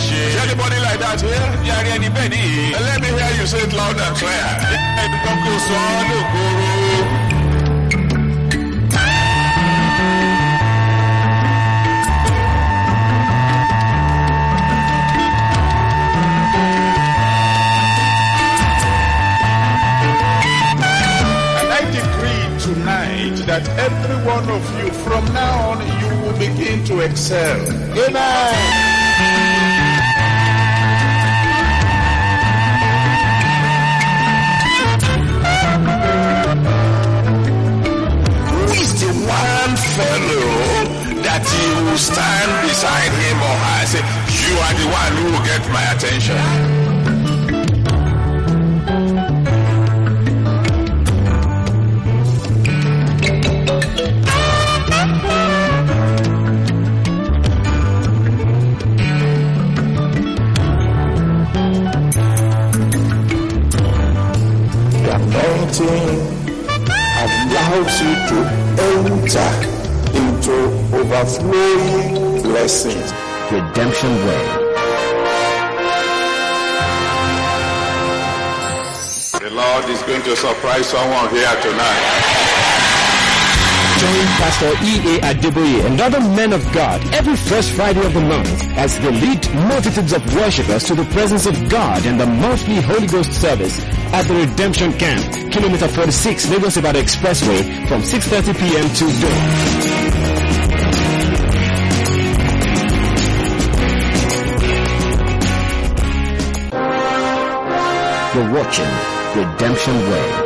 ṣe. Is anybody like that here? Yàrá ẹni bẹ́ẹ̀ ni. And let me hear you say it loud and clear. Ẹni kan kò sọ ọ́ lókòrò. Tonight, that every one of you from now on you will begin to excel. Amen. Who is the one fellow that you will stand beside him or her and say, you are the one who will get my attention? Allows you to enter into overflowing blessings. Redemption Way. The Lord is going to surprise someone here tonight. Join Pastor E.A. Adeboye and other men of God every first Friday of the month as they lead multitudes of worshippers to the presence of God in the monthly Holy Ghost service at the Redemption Camp, Kilometer 46, Lagos Ibadan Expressway, from 6:30 p.m. to dawn. You're watching Redemption Way.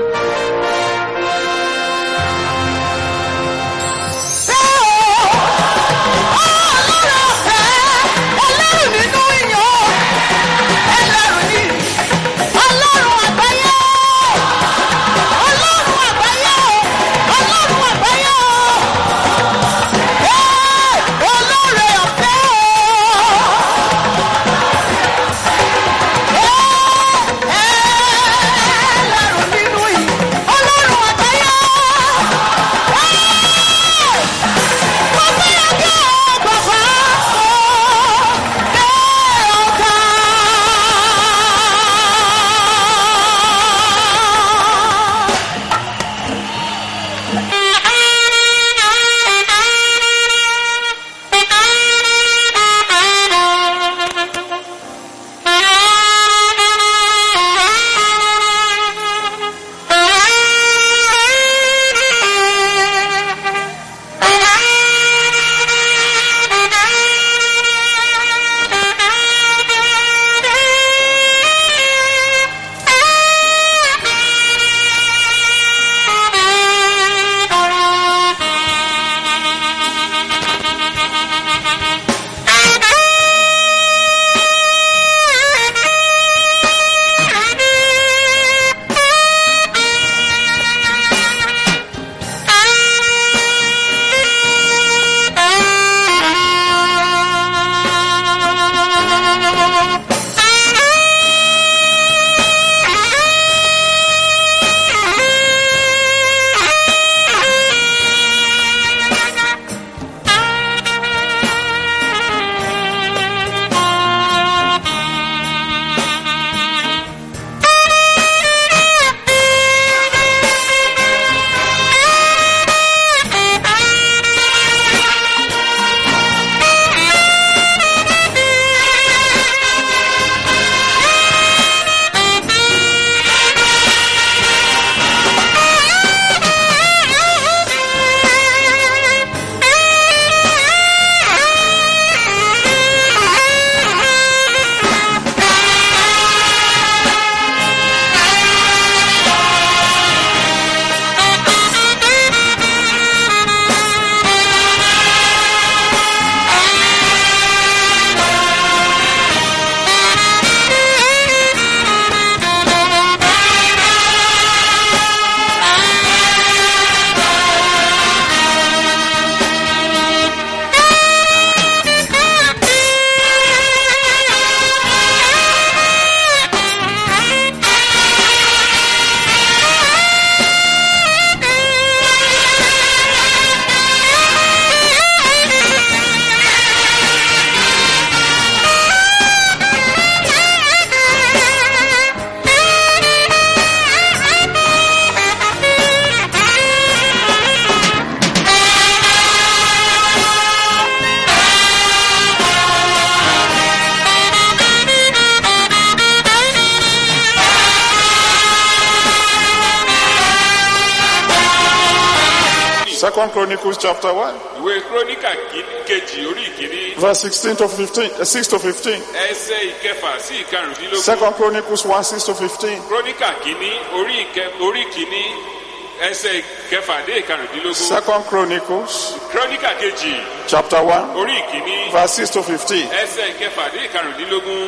2 Chronicles chapter 1, ìwé króníkà kejì orí ìkíní verse 16 to 15, 6 to 15. ẹsẹ̀ ìkẹfà sí ìkarùndínlógún. 2 Chronicles 1, 6 to 15. króníkà kìíní orí kìíní ẹsẹ̀ ìkẹfà dé ìkarùndínlógún. 2 Chronicles króníkà kejì chapter 1, orí ìkíní verse 6 to 15. ẹsẹ̀ ìkẹfà dé ìkarùndínlógún.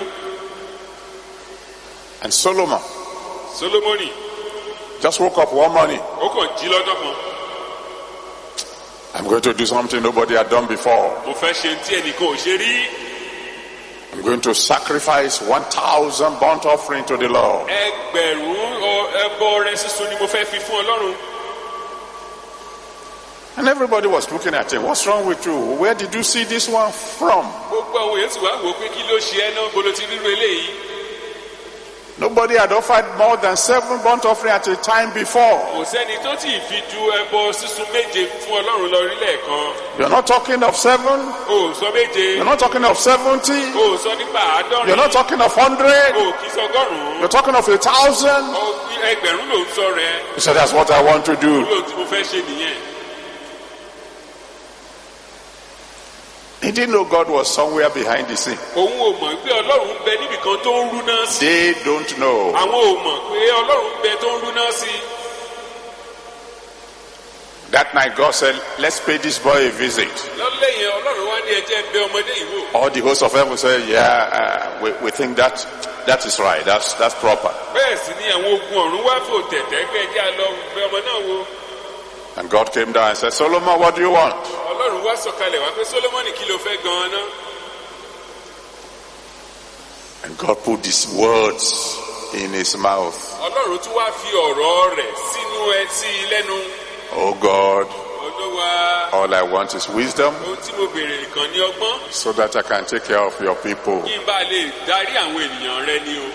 And Solomon Solomoni just woke up one morning. ó kàn jí lọ́jọ́ kan. I'm going to do something nobody had done before. mo fẹ́ ṣe tí ẹnìkan ò ṣe rí. I'm going to sacrifice 1,000 burnt offering to the Lord. ẹgbẹ̀rún ẹbọ rẹ sísun ni mo fẹ́ fi fún Ọlọ́run. And everybody was looking at him. What's wrong with you? Where did you see this one from? gbogbo àwọn èèyàn sì wá wò ó pé kí ló ṣe ẹ́ náà bolo ti rírun eléyìí. Nobody had offered more than 7 burnt offering at a time before. kò sẹ́ni tó tí ì fi ju ẹbọ sísun méje fún Ọlọ́run lọ rí lẹ́ẹ̀kan. You're not talking of 7. o sọ méje. You're not talking of 70. o sọ nípa àádọ́rin. You're not talking of 100. o kì í sọ ọgọ́rùn-ún. You're talking of 1,000. ẹgbẹ̀rún ló ń sọ rẹ. He said, that's what I want to do. lóò tí mo fẹ́ ṣe nìyẹn. He didn't know God was somewhere behind the scene. òun ò mọ̀ pé Ọlọ́run ń bẹ níbìkan tó ń rú náà sí. They don't know. àwọn ò mọ̀ pé Ọlọ́run ń bẹ tó ń rú náà sí. That night God said, let's pay this boy a visit. lọ́lẹ́yìn Ọlọ́run wá ní ẹjẹ́ bẹ ọmọdé yìí wò. All the hosts of heaven said, yeah, we think that is right. That's proper. bẹ́ẹ̀ sì ni àwọn ogun ọ̀run wá fò tẹ̀tẹ̀ pé ẹjẹ́ á lọ bẹ ọmọ náà wò. And God came down and said, Solomon, what do you want? Ọlọ́run wá sọ̀kalẹ̀ wá pé Solomoni kí ló fẹ́ gan-an náà. And God put these words in his mouth. Ọlọ́run tún wá fi ọ̀rọ̀ rẹ̀ sínú etí lẹ́nu. Oh God, Olúwa, all I want is wisdom ohun tí mo béèrè nìkan ní ọgbọ́n. so that I can take care of your people. kí n bá lè darí àwọn ènìyàn rẹ ni o.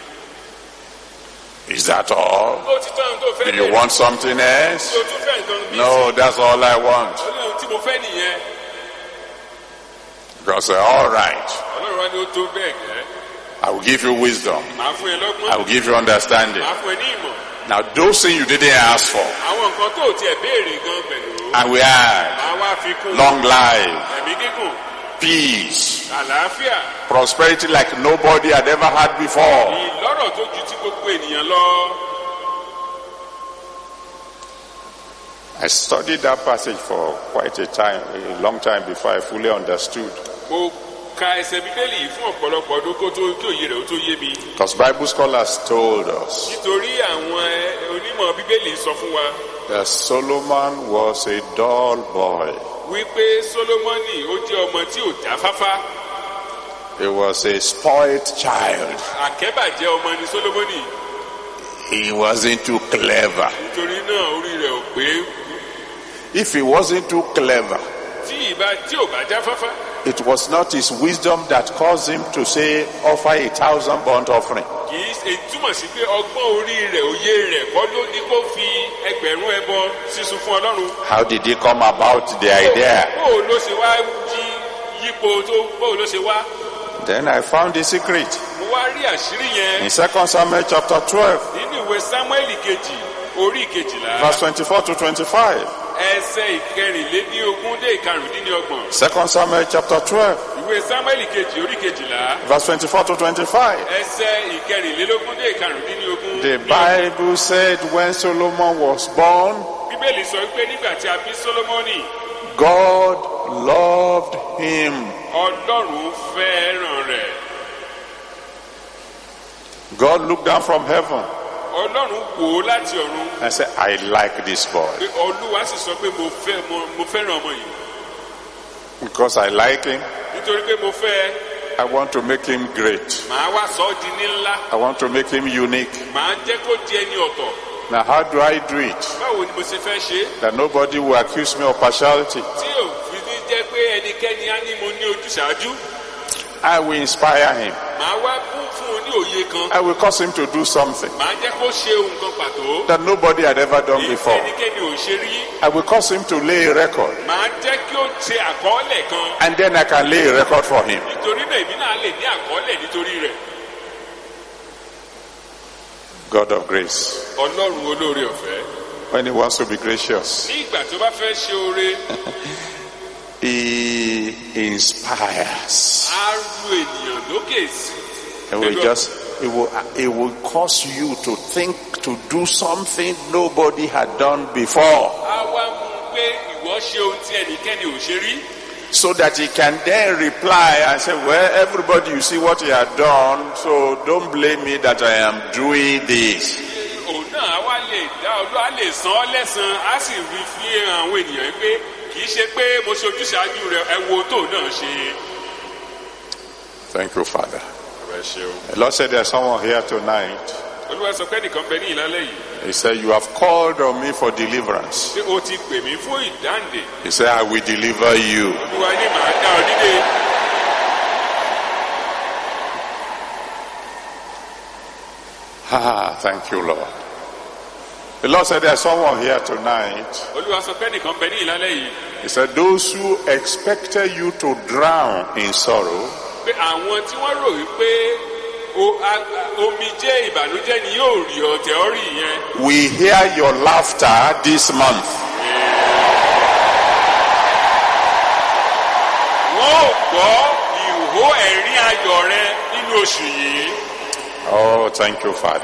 Is that all? ó ti tán ohun tó fẹ́ Do you want something else? tó tún fẹ́ nǹkan bí No, that's all I want. Ọlọ́run tí mo fẹ́ nìyẹn. God said, all right, Ọlọ́run wá ní ó tó bẹ́ẹ̀ gẹ́. I will give you wisdom. màá fún ẹ I lọ́gbọ́n. will give you understanding. màá fún ẹ ní ìmọ̀. Now, those things you didn't ask for, àwọn nǹkan tó tiẹ̀ béèrè gan pẹ̀lú. and we had màá wá fi kún. long life, ẹ̀mí gígùn. peace, àlàáfíà. prosperity like nobody had ever had before. ìlọ́rọ̀ tó ju ti gbogbo ènìyàn lọ. I studied that passage for quite a long time before I fully understood. mo ka ẹsẹ̀ bíbélì yìí fún ọ̀pọ̀lọpọ̀ ọdún kó tó kí òye rẹ̀ ó tó yé mi. Because Bible scholars told us nítorí àwọn onímọ̀ bíbélì sọ fún wa that Solomon was a dull boy. wípé Solomoni ó jẹ́ ọmọ tí ò jáfáfá. He was a spoiled child. àkẹ́bàjẹ́ ọmọ ni Solomoni. He wasn't too clever. nítorí náà orí rẹ̀ ò pé. If he wasn't too clever, tí ò bá jáfáfá. it was not his wisdom that caused him to say, offer 1,000 burnt offering. kì í ṣe túmọ̀ sí pé ọgbọ́n orí rẹ̀ òye rẹ̀ kọ́ ló ní kó fi ẹgbẹ̀rún ẹbọ sísun fún Ọlọ́run. How did he come about the idea? bóò ló ṣe wá yípo tó bóò ló ṣe wá. Then I found the secret. mo wá rí àṣírí yẹn. In 2 Samuel chapter 12, nínú ìwé Sámúẹ́lì kejì orí ìkejìlá. verse 24 to 25. ẹsẹ̀ ìkẹrìnlélógún dé ìkarùndínlọ́gbọ̀n. 2 Samuel chapter 12, ìwé Sámúẹ́lì kejì orí kejìlá. verse 24 to 25. ẹsẹ̀ ìkẹrìnlélógún dé ìkarùndínlógún. The Bible said when Solomon was born, bíbélì sọ pé nígbà tí a bí Solomoni, God loved him. Ọlọ́run fẹ́ràn rẹ̀. God looked down from heaven Ọlọ́run wò ó láti ọ̀run. and said, I like this boy. pé Olúwa sì sọ pé mo fẹ́ràn ọmọ yìí. Because I like him, nítorí pé mo fẹ́. I want to make him great. màá wá sọ ọ́ di ní ńlá. I want to make him unique. màá jẹ́ kó di ẹni ọ̀tọ̀. Now, how do I do it? báwo ni mo ṣe fẹ́ ṣe. That nobody will accuse me of partiality. tí ò fi ní jẹ́ pé ẹnikẹ́ni á ní mo ní ojúṣàájú. I will inspire him. màá wá kún fún un ní òye kan. I will cause him to do something màá jẹ́ kó ṣe ohun kan pàtó. that nobody had ever done before. ẹnikẹ́ni ò ṣe rí. I will cause him to lay a record, màá jẹ́ kí ó ṣe àkọọ́lẹ̀ kan. and then I can lay a record for him. nítorí náà èmi náà lè ní àkọọ́lẹ̀ nítorí rẹ̀. God of grace, Ọlọ́run olóore ọ̀fẹ́. when he wants to be gracious, ní ìgbà tó bá fẹ́ ṣe oore, he inspires. á ru ènìyàn lókè sí. It will cause you to think to do something nobody had done before, Á wá mú un pé ìwọ ṣe ohun tí ẹnikẹ́ni ò ṣe rí. so that he can then reply and say, well, everybody, you see what he had done, so don't blame me that I am doing this. Òun náà á wá lè dá ọdún, á lè san ọ́ lẹ́san, á sì rí fi hàn àwọn ènìyàn pé kì í ṣe pé mo ṣe ojúṣàájú rẹ, ẹ wo tó náà ṣe. Thank you, Father. Ẹ ṣeun. The Lord said there's someone here tonight. Olúwa sọ pé nìkan bẹ ní ìlálẹ́ yìí. He said, you have called on me for deliverance. Ṣé o ti pè mí fún ìdáǹdè? He said, I will deliver you. Olúwa ní màá dá ọ nídè. Thank you, Lord. The Lord said there's someone here tonight. Olúwa sọ pé nìkan bẹ ní ìlálẹ́ yìí. He said, those who expected you to drown in sorrow, Pé àwọn tí wọ́n rò wípé omijé ìbànújẹ́ ni yóò rí ọ̀tẹ̀ ọ̀rí yẹn. we hear your laughter this month. Wọ́n ò gbọ́ ìhó ẹ̀rín ayọ̀ rẹ nínú oṣù yìí. Oh, thank you, Father.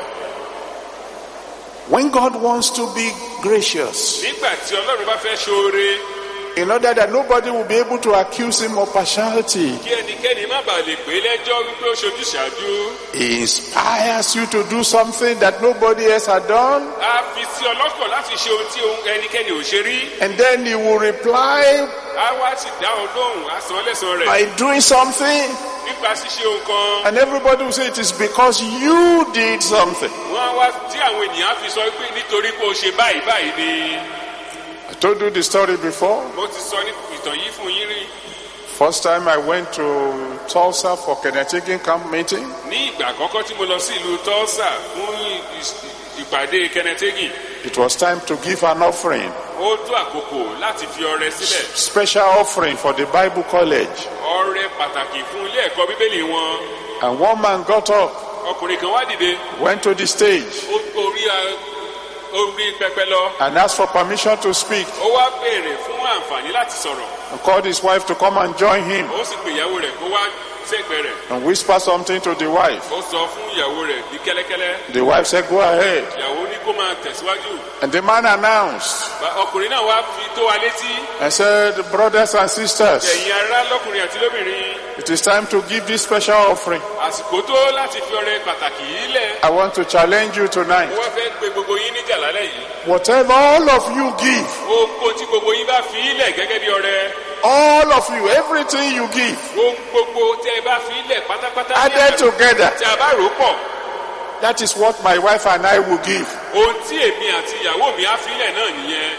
When God wants to be gracious, Nígbà tí Ọlọ́run bá fẹ́ ṣoore, in order that nobody will be able to accuse him of partiality, kí ẹnikẹ́ni má bàa lè pè é lẹ́jọ́ wípé ó ṣojúṣàájú, he inspires you to do something that nobody else had done, á fi sí ọlọ́kàn láti ṣe ohun tí ẹnikẹ́ni ò ṣe rí. and then he will reply Á wá sì dá ọ lóhùn, á san lẹ́san rẹ̀ by doing something, nípa ṣíṣe ohun kan. and everybody will say it is because you did something. Wọ́n á wá tí àwọn ènìyàn á fi sọ pé nítorí pé o ṣe báyìí báyìí ni. I told you the story before. Mo ti sọ ní ìtàn yìí fún yín rí. First time I went to Tulsa for Kenneth Hagin camp meeting, Ní ìgbà àkọ́kọ́ tí mo lọ sí ìlú Tulsa fún ìpàdé Kenneth Hagin, it was time to give an offering, ó tó àkókò láti fi ọrẹ sílẹ̀. special offering for the Bible college. Ọrẹ pàtàkì fún ilé ẹ̀kọ́ bíbélì wọn. And one man got up, Ọkùnrin kan wá dìde, went to the stage, orí pẹpẹ lọ. and asked for permission to speak, Ó wá béèrè fún àǹfààní láti sọ̀rọ̀. and called his wife to come and join him, Ó sì pè ìyàwó rẹ̀ kó wá sẹ́gbẹ̀ẹ́ rẹ̀. and whispered something to the wife. Ó sọ fún ìyàwó rẹ̀ ní kẹ́lẹ́kẹ́lẹ́. The wife said, go ahead. Ìyàwó ní kó máa tẹ̀síwájú. And the man announced Ọkùnrin náà wá fi tó wa létí. and said, brothers and sisters, Ẹ̀yin ará lọ́kùnrin àti lóbìnrin, it is time to give this special offering. àsìkò tó láti fi ọrẹ pàtàkì yìí lẹ̀. I want to challenge you tonight. Mo wá fẹ́ pe gbogbo yín níjà lálẹ́ yìí. Whatever all of you give, Ohun tí gbogbo yín bá fi lẹ̀ gẹ́gẹ́ bí ọrẹ. all of you, everything you give, Ohun gbogbo tẹ́ ẹ bá fi lẹ̀ pátápátá ní added together, tí a bá rò pọ̀. that is what my wife and I will give. Ohun tí èmi àti ìyàwó mi á fi lẹ̀ náà nìyẹn.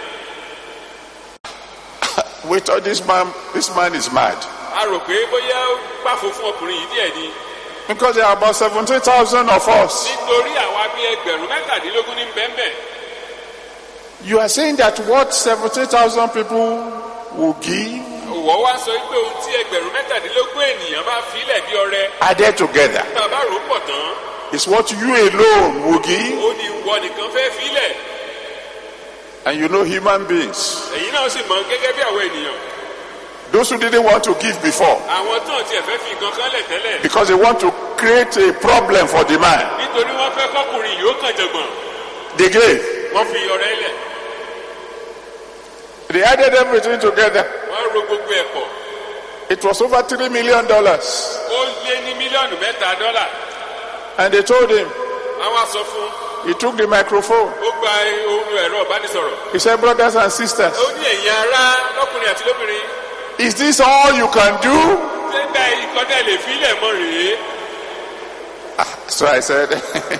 We thought this man is mad. A rò pé bóyá ó pàfo fún ọkùnrin yìí díẹ̀ ni. Because there are about 17,000 of us. Nítorí àwa bí ẹgbẹ̀rún mẹ́tàdínlógún ní bẹ́ẹ̀nbẹ́ẹ̀. You are saying that what 17,000 people will give, Òwò wá sọ pé ohun tí ẹgbẹ̀rún mẹ́tàdínlógún ènìyàn bá fi lẹ̀ bí ọrẹ. added together, Bàbá rò pọ̀ tán. is what you alone will give. Ó ní ìwọ nìkan fẹ́ fi lẹ̀. And you know human beings, Èyí náà sì mọ̀ gẹ́gẹ́ bí àwọn ènìyàn. those who didn't want to give before, Àwọn tó tiẹ̀ fẹ́ fi nǹkan kan lẹ̀ tẹ́lẹ̀. because they want to create a problem for the man, Nítorí wọ́n fẹ́ kọ́kùnrin yìí ó kàn jọ̀gbọ̀n. they gave. Wọ́n fi ọrẹ lẹ̀. They added everything together. Wọ́n ro gbogbo ẹ̀ pọ̀. It was over $3 million. Ó lé ní mílíọ̀nù mẹ́ta dọ́là. And they told him, Àwọn á sọ fún. he took the microphone. Ó gba ohun ẹ̀rọ ìbánisọ̀rọ̀. He said, brothers and sisters, Ó ní ẹ̀yin ará lọ́kùnrin àti lóbìnrin. is this all you can do? Ṣé ìkọ́tẹ́ lè fi ilẹ̀ mọ́ rèé? So I said,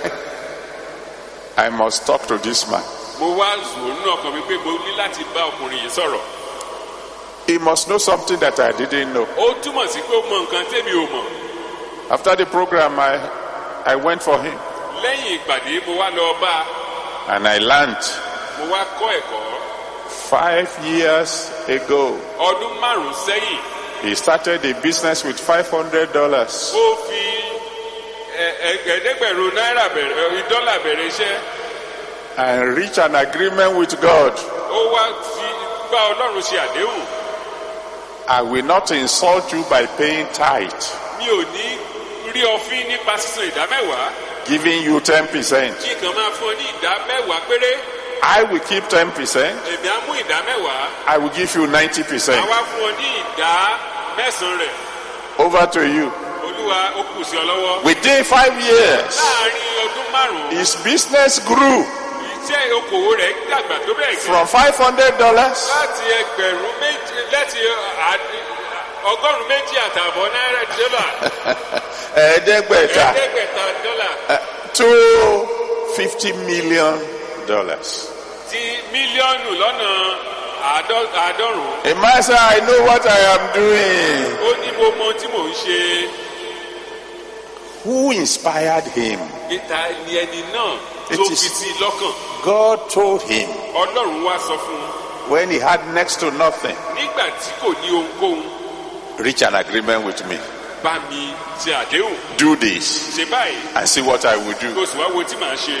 I must talk to this man. Mo wá zòónú ọkàn mi pé mo ní láti bá ọkùnrin yìí sọ̀rọ̀. He must know something that I didn't know. Ó túmọ̀ sí pé ó mọ nǹkan tẹ́mi ò mọ̀. After the program, I went for him Lẹ́yìn ìpàdé mo wá lọ bá a. and I learned Mo wá kọ́ ẹ̀kọ́. 5 years ago, Ọdún 5 sẹ́yìn, he started a business with $500. ó fi ẹ̀ẹ́dẹ́gbẹ̀rún náírà bẹ̀rẹ̀ dọ́là bẹ̀rẹ̀ iṣẹ́. and reach an agreement with God. ó wá fi bá ọlọ́run ṣe àdéhùn. I will not insult you by paying tithe, mi ò ní rí ọfín nípa sísan ìdá mẹ́wàá. giving you 10%. kí n kàn máa fún ọ ní ìdá mẹ́wàá péré. I will keep 10%. èmi á mú ìdá mẹ́wàá. I will give you 90%. àwa fún ọ ní ìdá mẹ́sàn-án rẹ̀. Over to you. olúwa ó kù sí ọ lọ́wọ́. Within 5 years, láàrin ọdún márùn-ún. his business grew iṣẹ́ okòwò rẹ̀ dàgbà tó bẹ́ẹ̀ gẹ́. from $500 láti ẹgbẹ̀rún méjì láti ọgọ́rùn-ún méjì àtààbọ̀ náírà dọ́là. ẹ̀ẹ́dẹ́gbẹ̀ta $500 to $50 million. ti mílíọ̀nù lọ́nà àádọ́rùn-ún. A man said, I know what I am doing. ó ní mo mọ ohun tí mò ń ṣe. Who inspired him? ìta ni ẹni náà It tó is- fi sí i lọ́kàn. God told him ọlọ́run wá sọ fún un when he had next to nothing, nígbà tí kò ní ohunkóhun, reach an agreement with me. bá mi ṣe àdéhùn. Do this ṣe báyìí and see what I will do. kó o sì wá wo tí màá ṣe.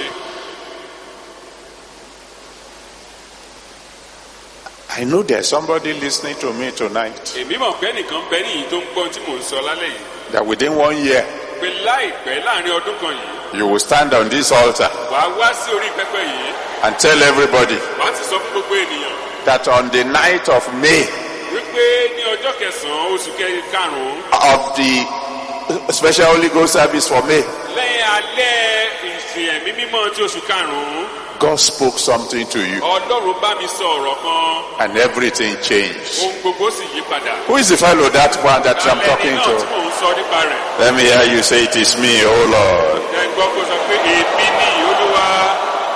I know there's somebody listening to me tonight èmi mọ̀ pé nìkan bẹ níyì tó ń gbọ́ tí mò ń sọ lálẹ́ yìí. that within 1 year, pé láìpẹ́ láàrin ọdún kan yìí you will stand on this altar wàá wá sí orí pẹpẹ yìí. and tell everybody wàá ti sọ fún gbogbo ènìyàn that on the night of May wípé ní ọjọ́ kẹsàn-án oṣù karùn-ún of the special Holy Ghost service for May, lẹ́yìn alẹ́ ìsìn ẹ̀mí mímọ́ tí oṣù karùn-ún God spoke something to you ọlọ́run bá mi sọ ọ̀rọ̀ kan and everything changed. ohun gbogbo sì yí padà. Who is the fellow, that one that I'm alẹ́ talking ní náà tí to? mò ń sọ nípa rẹ̀. Let me hear you say, it is me, oh Lord. ẹ gbọ́ kó sọ pé èmi ni olúwa.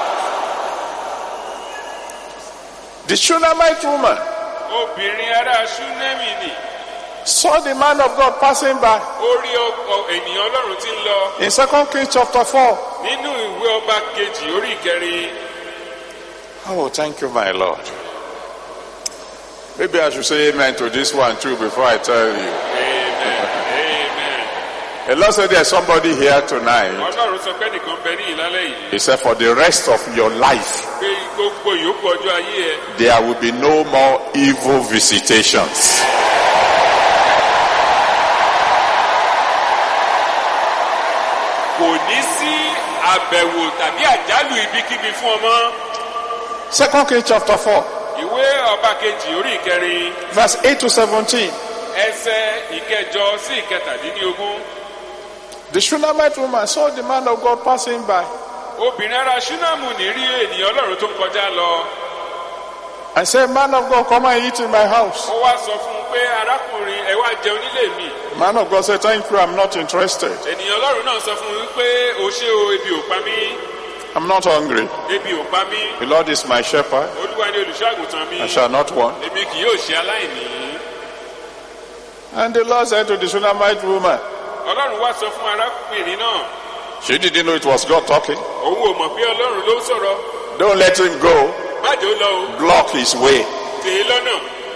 The Shunammite woman obìnrin ará Ṣúnémì ni saw the man of God passing by ó rí ènìyàn ọlọ́run tí ń lọ in 2 Kings chapter 4. nínú ìwé ọba kejì orí ìkẹrin. Oh, thank you, my Lord. Maybe I should say amen to this one too before I tell you. Amen. Amen. The Lord said there's somebody here tonight. ọlọ́run sọ pé nìkan bẹ ní ìlálẹ́ yìí He said for the rest of your life, pé gbogbo ìyókù ọjọ́ ayé ẹ there will be no more evil visitations. kò ní sí àbẹ̀wò tàbí àjálù ibikíbi fún ọmọ. 2 Kings chapter 4, ìwé ọba kejì orí ìkẹrin verse 8 to 17. ẹsẹ̀ ìkẹjọ sí ìkẹtàdínlógún. The Shunammite woman saw the man of God passing by obìnrin ará Ṣúnámù ní rí ènìyàn ọlọ́run tó ń kọjá lọ. and said, Man of God, come and eat in my house. ó wá sọ fún un pé arákùnrin ẹ wá jẹun nílé mi. Man of God said, Thank you, I'm not interested. ènìyàn ọlọ́run náà sọ fún un pé o ṣé o, ebi ò pa mí. I'm not hungry. ebi ò pa mí. The Lord is my shepherd. olúwa ni olùṣọ́ àgùntàn mi. I shall not want. èmi kì yóò ṣe aláìní. And the Lord said to the Shunammite woman, ọlọ́run wá sọ fún arákùnrin náà. she didn't know it was God talking. òun ò mọ̀ pé ọlọ́run ló ń sọ̀rọ̀. Don't let him go. májò lọ o. Block his way. tèé lọ́nà.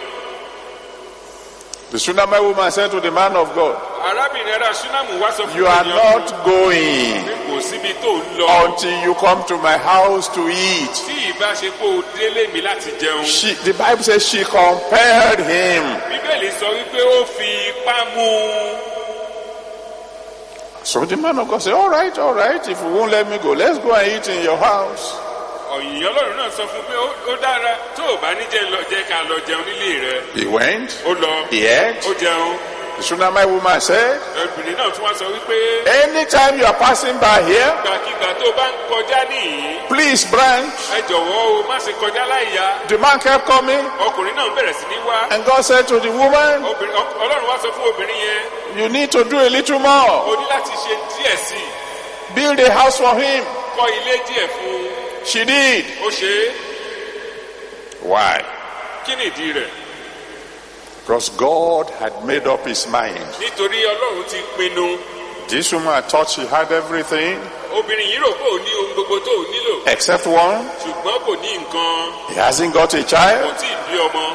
The Shunammite woman said to the man of God, arábìnrin ará Ṣúnámù wá sọ fún You are ènìyàn not pé going kò síbi tó ń lọ. until you come to my house to eat. tí ìbá ṣe pé o délé mi láti jẹun. The Bible says she compelled him. bíbélì sọ wípé ó fi ipá mú un. So the man of God said, all right, if you won't let me go, let's go and eat in your house. ọ̀yìn ọlọ́run náà sọ fún pé ó dára tó o bá ní jẹ́ ká lọ jẹun nílé rẹ. He went, ó lọ he ate. ó jẹun. The Shunammite woman said, obìnrin náà tún wá sọ wípé anytime you are passing by here, gbàkigbà tó o bá ń kọjá nìyí please branch. ẹ jọ̀wọ́ o má ṣe kọjá láìya. The man kept coming, ọkùnrin náà bẹ̀rẹ̀ sí ní wá. and God said to the woman, ọlọ́run wá sọ fún obìnrin yẹn you need to do a little more. o ní láti ṣe díẹ̀ sí i. Build a house for him. kọ́ ilé díẹ̀ fún un. She did. ó ṣe é. Why? kí ni ìdí rẹ̀? Because God had made up his mind. nítorí ọlọ́run ti pinnu. This woman thought she had everything obìnrin yìí rò pé ò ní ohun gbogbo tó ò nílò. except one. ṣùgbọ́n kò ní nǹkan. He hasn't got a kò child. tí ì bí ọmọ.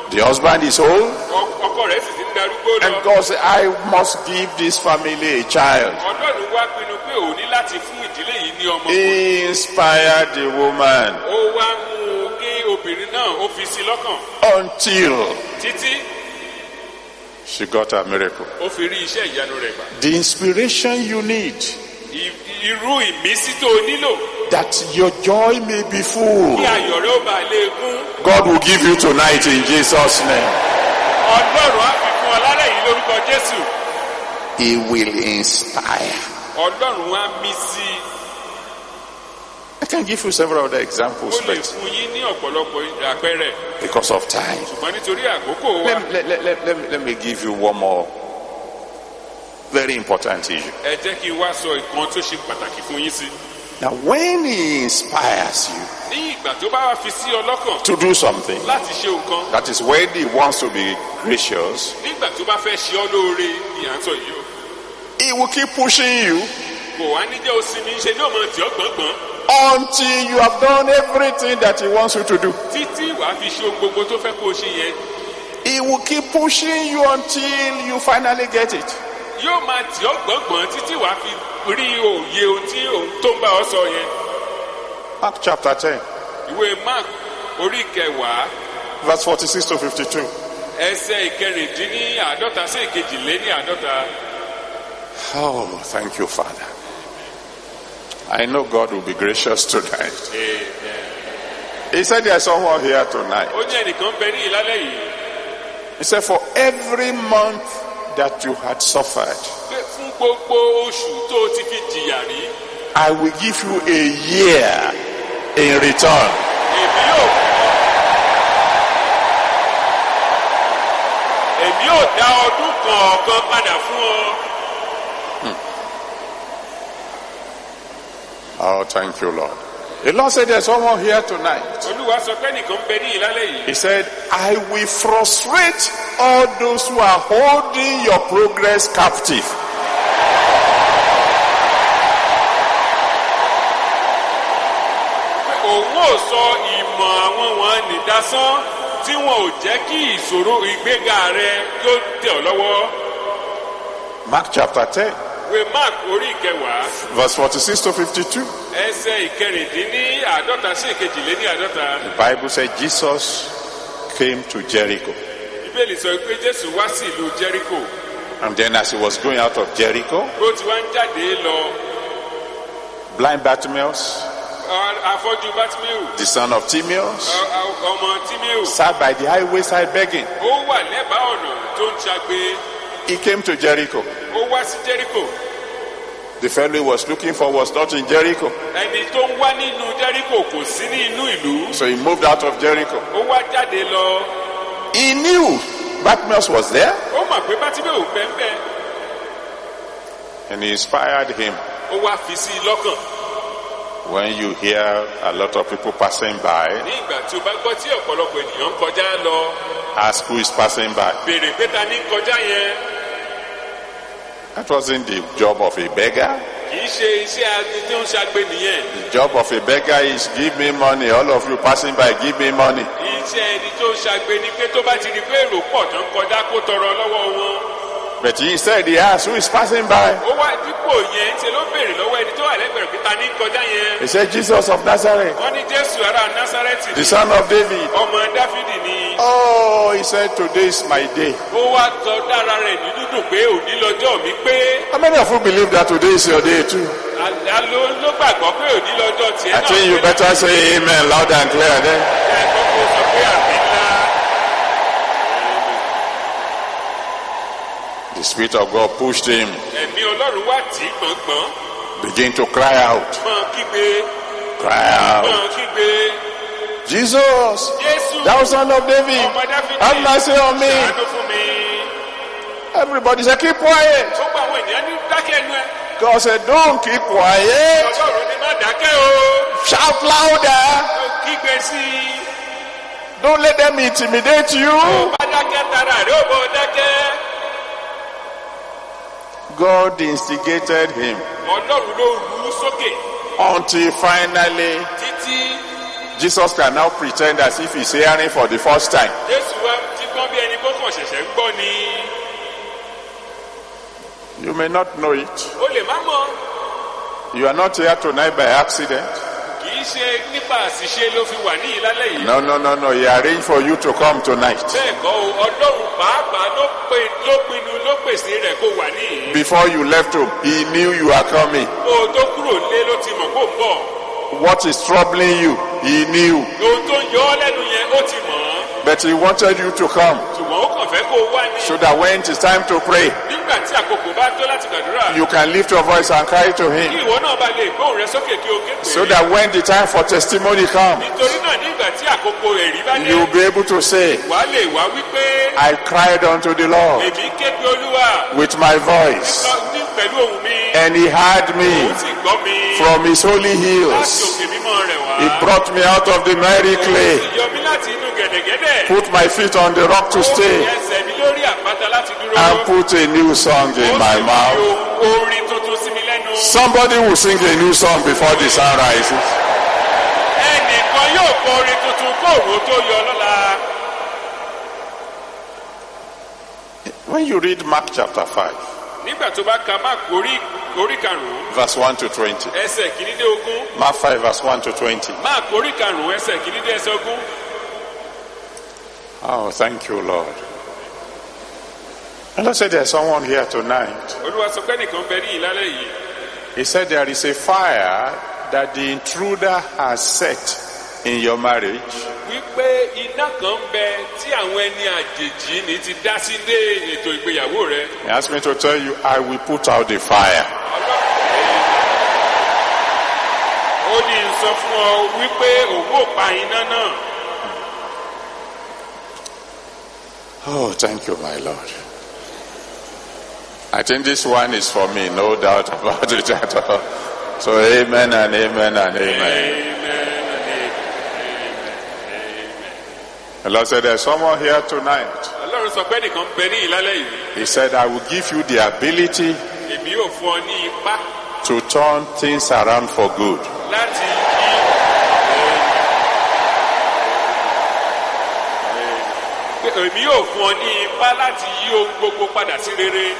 The husband is old, ọkọ rẹ̀ sì ti ń darúgbó and lọ. God said, I must give this family a child. Ọlọ́run wá pinnu pé òun ní láti fún ìdílé yìí ní ọmọ. He inspired the woman Ó wá mú kí obìnrin náà ó fi sí lọ́kàn until títí she got her miracle. ó fi rí iṣẹ́ ìyanu rẹ̀ gbà. The inspiration you need, Irú ìmísí tó o nílò that your joy may be full, kí ayọ̀ rẹ̀ ó bá lè kún. God will give you tonight in Jesus' name. Ọlọ́run á fi fún ọ lálẹ́ yìí lórúkọ Jésù. He will inspire. Ọlọ́run á mí sí i. I can give you several other Ó examples, lè but fún yín ní ọ̀pọ̀lọpọ̀ àpẹẹrẹ. because of time, Ṣùgbọ́n nítorí àkókò wa, let me give you one more very important issue. ẹ jẹ́ kí n wá sọ ìkan tó ṣe pàtàkì fún yín sí. Now, when He inspires you Ní ìgbà tó bá wá fi sí ọ lọ́kàn to do something, láti ṣe nǹkan, that is when He wants to be gracious, nígbà tó bá fẹ́ ṣe ọ́ lóore ni à ń sọ yìí o. He will keep pushing you Kò wá ní jẹ́ osinmi ṣe ní ọmọ tí ó gbọ̀ngbọ̀n until you have done everything that He wants you to do. títí wàá fi ṣe ohun gbogbo tó fẹ́ kó o ṣe yẹn. He will keep pushing you until you finally get it. Yóò máa tí ọ́ gbọ̀ngbọ̀n títí wàá fi rí òye ohun tí òun tó ń bá ọ sọ yẹn. Mark chapter 10, Ìwé Mark orí kẹwàá verse 46 to 52. ẹsẹ̀ ìkẹrìndínláàádọ́ta sí ìkejìléníàádọ́ta. Oh, thank you, Father. I know God will be gracious tonight. He said there's someone here tonight. Ó ní ẹnìkan bẹ ní ìlálẹ́ yìí. He said, for every month that you had suffered, Pé fún gbogbo oṣù tó o ti fi jìyà rí, I will give you a year in return. èmi yóò dá ọdún kọ̀ọ̀kan padà fún ọ. Oh, thank you, Lord. The Lord said there's someone here tonight. Olúwa sọ pé nìkan bẹ ní ìlálẹ́ yìí. He said, I will frustrate all those who are holding your progress captive. Òun ò sọ ìmọ̀ àwọn wọn nìdásán tí wọn ò jẹ́ kí ìṣòro ìgbéga rẹ yóò tẹ̀ ọ́ lọ́wọ́. Mark chapter 10, Ìwé Mark orí ìkẹwàá verse 46 to 52. ẹsẹ̀ ìkẹrìndínláàádọ́ta sí ìkejìléníàádọ́ta. The Bible said Jesus came to Jericho. Bíbélì sọ pé Jésù wá sí ìlú Jẹ́ríkò. And then as he was going out of Jericho, Bó ti wá ń jáde lọ, blind Bartimaeus, afọ́jú Bátíméù, the son of Timaeus, ọmọ Tíméù, sat by the highway side begging. ó wà lẹ́bàá ọ̀nà tó ń ṣagbe. He came to Jericho. Ó wá sí Jẹ́ríkò. The fellow he was looking for was not in Jericho. Ẹni tó ń wá nínú Jẹ́ríkò kò sí ní inú ìlú. So he moved out of Jericho. Ó wá jáde lọ. He knew Bartimaeus was there, Ó mọ̀ pé Bátíméù bẹ́ẹ̀ and he inspired him. ó wá fi sí i lọ́kàn. When you hear a lot of people passing by, Ní ìgbà tí o bá gbọ́ tí ọ̀pọ̀lọpọ̀ ènìyàn ń kọjá lọ, ask who is passing by. béèrè pé ta ní kọjá yẹn. That wasn't the job of a beggar. Kì í ṣe iṣẹ́ adi tí ó ń ṣagbe nìyẹn. The job of a beggar is give me money. All of you passing by, give me money. Iṣẹ́ ẹni tó ń ṣagbe ni pé tó bá ti rí pé èrò pọ̀ tó ń kọjá kó tọrọ lọ́wọ́ wọn. But he said he asked who is passing by. Ó wá dípò yẹn ṣe ló béèrè lọ́wọ́ ẹni tó wà lẹ́gbẹ̀rẹ̀ pé ta ní kọjá yẹn. He said Jesus of Nazareth, Wọ́n ní Jésù ará Násárẹ́tì the ni, son of David. ọmọ Dáfídì ni. Oh, he said today is my day. Ó wá sọ dára rẹ̀ ní dúdùn pé òní lọ́jọ́ mi pé. How many of you believe that today is your day too? Àlá ló gbàgbọ́ pé òní lọ́jọ́ tiẹ̀ náà. I think you better say amen loud and clear then. Ẹ kọ́kọ́ sọ pé àmì ńlá. The Spirit of God pushed him, Ẹ̀mí Ọlọ́run wá tì í gbọ̀ngbọ̀n. begin to cry out. Máa kígbe, Cry out. máa kígbe. Jesus, Jésù, thou son of David, ọmọ Dáfídì, have mercy on me. ṣàánú fún mi. Everybody said, keep quiet. Ó gba àwọn ènìyàn ní dákẹ́ ẹnu ẹ. God said, don't keep quiet. Ọlọ́run ní má dákẹ́ o. Shout louder. Ó kígbe sí i. Don't let them intimidate you. Bá dákẹ́ tara rẹ̀ ó bọ̀ dákẹ́. God instigated him Ọlọ́run ló rú u sókè until finally títí Jesus can now pretend as if he's hearing for the first time. Jésù wá ti gbọ́n bí ẹni gbọ́kàn ṣẹ̀ṣẹ̀ ń gbọ́ ni. You may not know it. O lè má mọ̀. You are not here tonight by accident. Kì í ṣe nípa àṣìṣe ló fi wà ní ìlálẹ́ yìí. No. He arranged for you to come tonight. Bẹ́ẹ̀ kọ́ o, Ọlọ́run pàápàá ló pinnu ló pèsè rẹ̀ kó wà níyìí. Before you left home, he knew you are coming. O tó kúrò lé ló ti mọ̀ kó ń bọ̀. What is troubling you, he knew. Ohun tó ń yọ ọ́ lẹ́nu yẹn ó ti mọ̀. But he wanted you to come Ṣùgbọ́n ó kàn fẹ́ kó o wá ní. so that when it is time to pray, Nígbà tí àkókò bá tó láti gbàdúrà. you can lift your voice and cry to Kí him. ìwọ náà bá lè gbóhùn rẹ sókè kí o ké pè é. So that when the time for testimony comes, Nítorí náà nígbà tí àkókò ẹ̀rí bá dé. you'll be able to say, Wà á lè wá wípé. I cried unto the Lord Èmi ké pe Olúwa. with my voice, Pẹ̀lú ohùn mi. and he heard me Ó sì gbọ́ mi. from his holy Láti hills. òkè mímọ́ rẹ̀ wá. He brought me out of the miry clay, Ó sì yọ mí láti inú gẹ̀dẹ̀gẹ̀dẹ̀. put my feet on the rock to Ó fi stay, ẹsẹ̀ mi lórí àpáta láti dúró. and put a new song in my mouth. Orin tuntun sí mi lẹ́nu. Somebody will sing a new song before the sun rises. Ẹnìkan yóò kọ orin tuntun kó òun tó yọ lọ́la. When you read Mark chapter 5, Nígbà tó bá ka Máàkù orí karùn-ún, verse 1 to 20. ẹsẹ̀ kìíní dé ogún. Mark 5, verse 1 to 20. Máàkù orí karùn-ún, ẹsẹ̀ kìíní dé ẹsẹ̀ ogún. Oh, thank you, Lord. And I said there's someone here tonight. Olúwa sọ pé nìkan bẹ ní ìlálẹ́ yìí. He said there is a fire that the intruder has set in your marriage. Wípé iná kan bẹ tí àwọn ẹni àjèjì ní ti dá sí dé ètò ìgbéyàwó rẹ. He asked me to tell you, I will put out the fire. Ó ní sọ fún ọ wípé òun ò pa iná náà. Oh, thank you, my Lord. I think this one is for me, no doubt about it at all. So amen and amen and amen. The Lord said there's someone here tonight. Ọlọ́run sọ pé nìkan bẹ ní ìlálẹ́ yìí. He said, I will give you the ability Èmi yóò fún ọ ní ipá to turn things around for good. láti yí. Èmi yóò fún ọ ní ipá láti yí ohun gbogbo padà sí rere.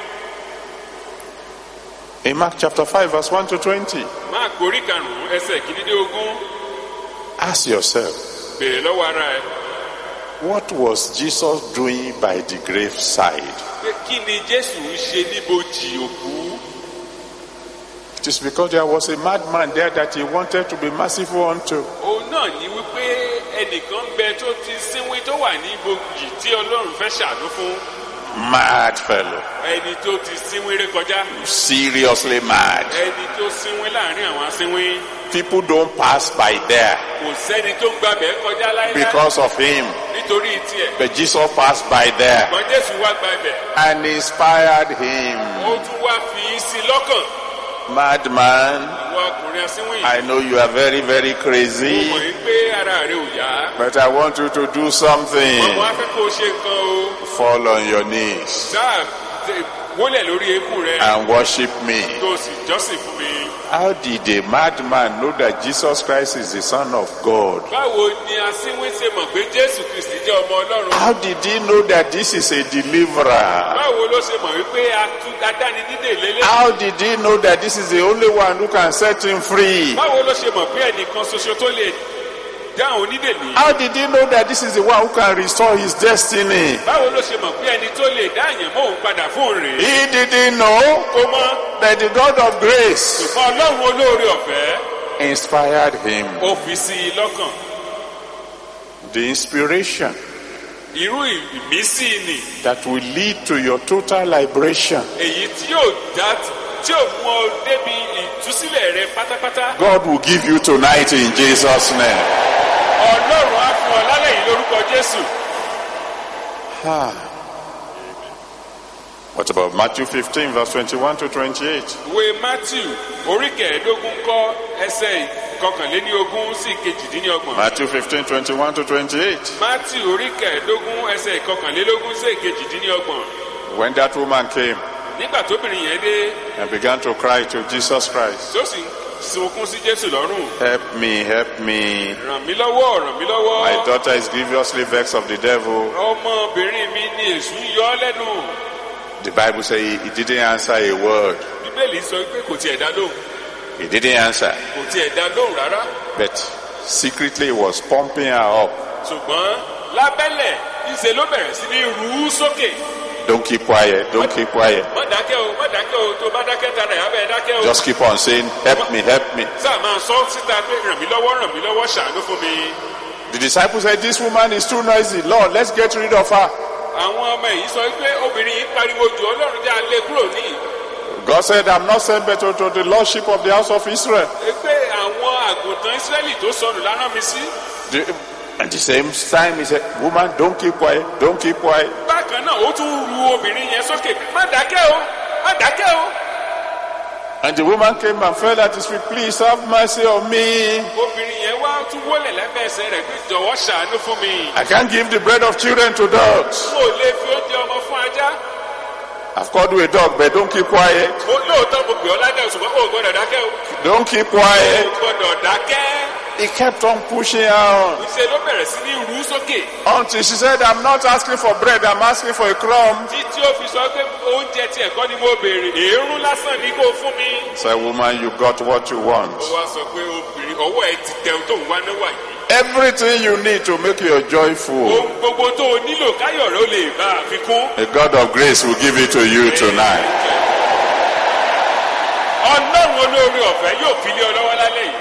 In Mark chapter 5, verse 1 to 20, Máàkù orí karùn-ún, ẹsẹ̀ kìíní dé ogún. ask yourself, Béèrè lọ́wọ́ ara ẹ. what was Jesus doing by the graveside? Pé kí ni Jésù ń ṣe níbojì òkú? It is because there was a madman there that he wanted to be merciful unto. Òun náà ní wípé ẹnìkan bẹ tó ti sínwín tó wà ní ibojì tí Ọlọ́run fẹ́ ṣàánú fún. Mad fellow. Ẹni tó ti sínwín ré kọjá. Seriously mad. Ẹni tó sínwín láàrin àwọn asínwín. People don't pass by there Kò sẹ́ni tó ń gbàbẹ̀ kọjá láíláí. because of him. Nítorí tiẹ̀. But Jesus passed by there Ṣùgbọ́n Jésù wá gba ibẹ̀. and inspired him. Ó tún wá fi í sí lọ́kàn. Madman, Ìwọ ọkùnrin asínwín. I know you are very, very Mo crazy, mọ̀ yín pé ara rẹ ò yá. but I want you to do something. Wọ́n wá fẹ́ kó o ṣe nǹkan o. Fall on your knees Sáà wólẹ̀ lórí eékún rẹ. and worship me. Tó o sì jọ́sìn fún mi. How did a madman know that Jesus Christ is the Son of God? Báwo ni asínwín ṣe mọ̀ pé Jésù Kristì jẹ́ ọmọ Ọlọ́run? How did he know that this is a deliverer? Báwo ló ṣe mọ̀ wípé adáni dídè lélẹ̀? How did he know that this is the only one who can set him free? Báwo ló ṣe mọ̀ pé ẹnìkan ṣoṣo tó lè dáhùn onídèlé? How did he know that this is the one who can restore his destiny? Báwo ló ṣe mọ̀ pé ẹni tó lè dá àyànmọ́ òun padà fún òun rèé? He didn't know Kó mọ́, that the God of grace ṣùgbọ́n Ọlọ́run olóore ọ̀fẹ́ inspired him. ó fi sí i lọ́kàn. The inspiration Irú ìmísí ni that will lead to your total liberation. èyí tí yóò mú ọ débi ìtúsílẹ̀ rẹ pátápátá. God will give you tonight in Jesus' name. Ọlọ́run á fún ọ lálẹ́ yìí lórúkọ Jésù. What about Matthew 15, verse 21 to 28? Ìwé Matthew orí kẹẹ̀ẹ́dógún kọ́ ẹsẹ̀ ìkọkànléníogún sí ìkejìdínlọ́gbọ̀n. Matthew 15, 21 to 28. Matthew orí kẹẹ̀ẹ́dógún ẹsẹ̀ ìkọkànlélógún sí ìkejìdínlọ́gbọ̀n. When that woman came Nígbà tóbìnrin yẹn dé and began to cry to Jesus Christ, tó sì sunkún sí Jésù lọ́rùn. Help me, help me. Ràn mí lọ́wọ́, ràn mí lọ́wọ́. My daughter is grievously vexed of the devil. Ọmọbìnrin mi ni èṣù ń yọ ọ́ lẹ́nu. The Bible says he didn't answer a word. Bíbélì sọ pé kò tiẹ̀ dá lóhùn. He didn't answer. Kò tiẹ̀ dá lóhùn rárá. But secretly he was pumping her up. Ṣùgbọ́n lábẹ́lẹ̀ ìṣe ló bẹ̀rẹ̀ sí ní rú ú sókè. Don't keep quiet, don't keep quiet. Má dákẹ́ o, má dákẹ́ o, tó bá dákẹ́ tara ẹ̀ abẹ́ dákẹ́ o. Just keep on saying, help me, help me. Sáà máa sọ síta pé ràn mí lọ́wọ́, ṣàánú fún mi. The disciples said, this woman is too noisy. Lord, let's get rid of her. Àwọn ọmọ yìí sọ pé obìnrin yìí pariwo jù Ọlọ́run jẹ́ alẹ́ kúrò ní. God said, I'm not sent but to the lordship of the house of Israel. Pé àwọn àgùntàn Ísírẹ́lì tó sọnù lánàá mi sí. At the same time, he said, woman, don't keep quiet, don't keep quiet. Bákan náà, ó tún ru obìnrin yẹn sókè. Má dákẹ́ o, má dákẹ́ o. And the woman came and fell at his feet, please have mercy on me. Obìnrin yẹn wá tún wólẹ̀ lábẹ́ ẹsẹ̀ rẹ̀ pé jọ̀wọ́ ṣàánú fún mi. I can't give the bread of children to dogs. Mo lè fi oúnjẹ ọmọ fún ajá. I've called you a dog, but don't keep quiet. Lóòótọ́ mo pè ọ́ ládàá ṣùgbọ́n o gbọ́dọ̀ dákẹ́ o. Don't keep quiet. O gbọ́dọ̀ dákẹ́. He kept on pushing her on. Ṣé ló bẹ̀rẹ̀ sí ní rú sókè? Until she said, I'm not asking for bread, I'm asking for a crumb. Títí ó fi sọ pé oúnjẹ tí ẹ̀kọ́ ni mo béèrè. Èérún lásán ni kò fún mi. Say, woman, you got what you want. Ó wá sọ pé obìnrin ọwọ́ ẹ ti tẹ tó ń wá níwà yìí. Everything you need to make you joyful. Ohun gbogbo tó o nílò káyọ̀ rẹ̀ ó lè bá àfikún. A God of grace will give it to you tonight. Ọlọ́run olóore ọ̀fẹ́ yóò fi lé ọ lọ́wọ́ lálẹ́ yìí.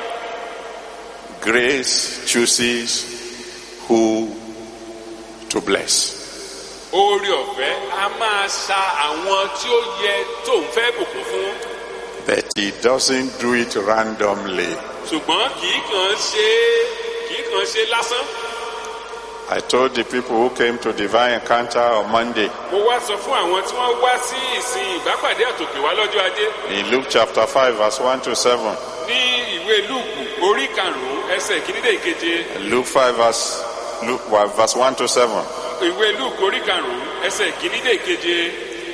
Grace chooses who to bless. Oore ọ̀fẹ́ a máa sa àwọn tí ó yẹ tó ń fẹ́ bùkún fún. But he doesn't do it randomly. Ṣùgbọ́n kì í kàn ṣe lásán. I told the people who came to Divine Encounter on Monday. Mo wá sọ fún àwọn tí wọ́n wá sí ìsìn ìbápàdé àtòkè wá lọ́jọ́ Ajé. In Luke chapter 5 verse 1 to 7. Ní ìwé Lúùkù orí 5 ẹsẹ̀ ìkíní dé ìkeje. Luke 5 verse 1 to 7. Ìwé Lúùkù orí 5 ẹsẹ̀ ìkíní dé ìkeje.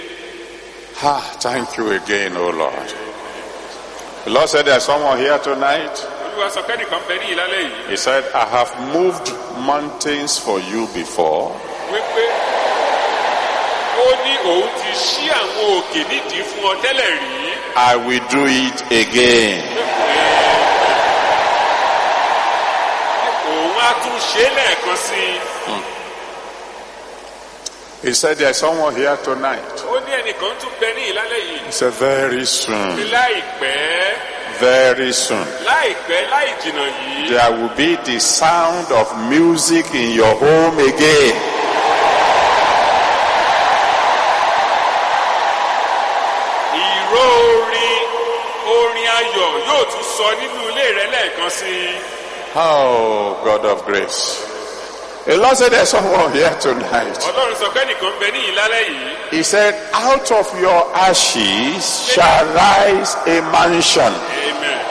Thank you again, oh Lord. The Lord said there's someone here tonight. Olúwa sọ pé nìkan bẹ ní ìlálẹ́ yìí. He said, I have moved mountains for you before. Wípé ó ní òun ti ṣí àwọn òkè nídìí fún ọ tẹ́lẹ̀ rí. I will do it again. Òun á tún ṣe lẹ́ẹ̀kan sí i. He said there's someone here tonight. Ó ní ẹnìkan tún bẹ ní ìlálẹ́ yìí. He said very soon. Láìpẹ́. Very soon. Láìpẹ́ láì jìnnà yìí. There will be the sound of music in your home again. Ìró orin ayọ̀ yóò tún sọ nínú ilé rẹ lẹ́ẹ̀kan sí i. Oh, God of grace. The Lord said there's someone here tonight. Ọlọ́run sọ pé nìkan bẹ ní ìlálẹ́ yìí. He said, out of your ashes shall rise a mansion. Amen.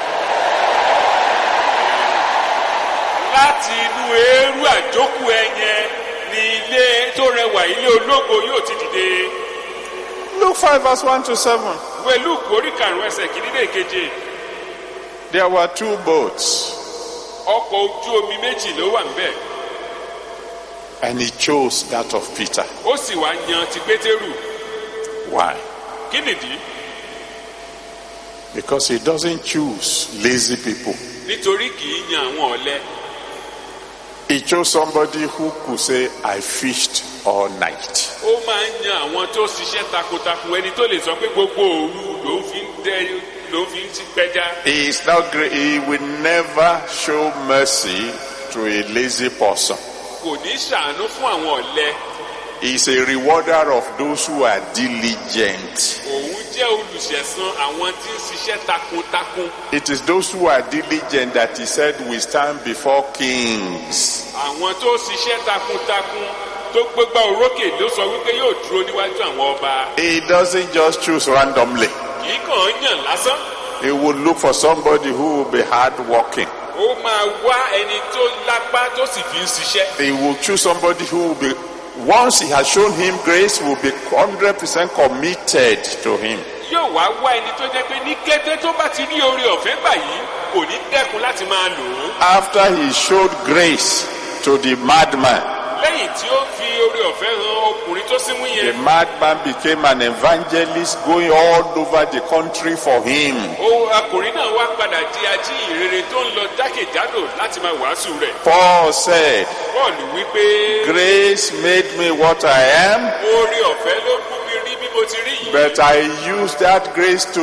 Láti inú eérú àjókù ẹyẹ ni ilé tó rẹwà ilé ológo yóò ti dìde. Luke 5 verse 1 to 7. Ìwé Lúùkù orí 5 ẹsẹ̀ ìkíní dé ìkeje. There were 2 boats. Ọkọ̀ ojú omi méjì ló wà níbẹ̀. And he chose that of Peter. Ó sì wá yan ti Pétérù. Why? Kí nìdí? Because he doesn't choose lazy people. Nítorí kì í yan àwọn ọ̀lẹ. He chose somebody who could say, I fished all night. Ó máa ń yan àwọn tó ṣiṣẹ́ takuntakun, ẹni tó lè sọ pé gbogbo òru ló fi ń ti pẹja. He is not great. He will never show mercy to a lazy person. Kò ní ṣàánú fún àwọn ọ̀lẹ. He is a rewarder of those who are diligent. Òun jẹ́ olùṣẹ̀san àwọn tí ń ṣiṣẹ́ takuntakun. It is those who are diligent that he said will stand before kings. Àwọn tó ṣiṣẹ́ takuntakun tó gbégbá orókè ló sọ wípé yóò dúró níwájú àwọn ọba. He doesn't just choose randomly. Kì í kàn án yàn lásán. He will look for somebody who will be hardworking. Ó máa wá ẹni tó lápá tó sì fi ń ṣiṣẹ́. He will choose somebody who will be, once he has shown him grace, will be 100% committed to him. yóò wá wá ẹni tó jẹ́ pé ní kété tó bá ti rí oore ọ̀fẹ́ gbà yìí kò ní dẹ́kun láti máa lò ó. After he showed grace to the madman, lẹ́yìn tí ó fi oore ọ̀fẹ́ hàn ọkùnrin tó sínwín the yẹn. madman became an evangelist going all over the country for him. Ọkùnrin náà wá padà di ajíhìnrere tó ń lọ jákèjádò láti máa wàásù rẹ̀. Paul said, Pọ́ọ̀lù wípé grace made me what I am, oore ọ̀fẹ́ ló mú mi rí bí mo ti rí yìí. but I used that grace to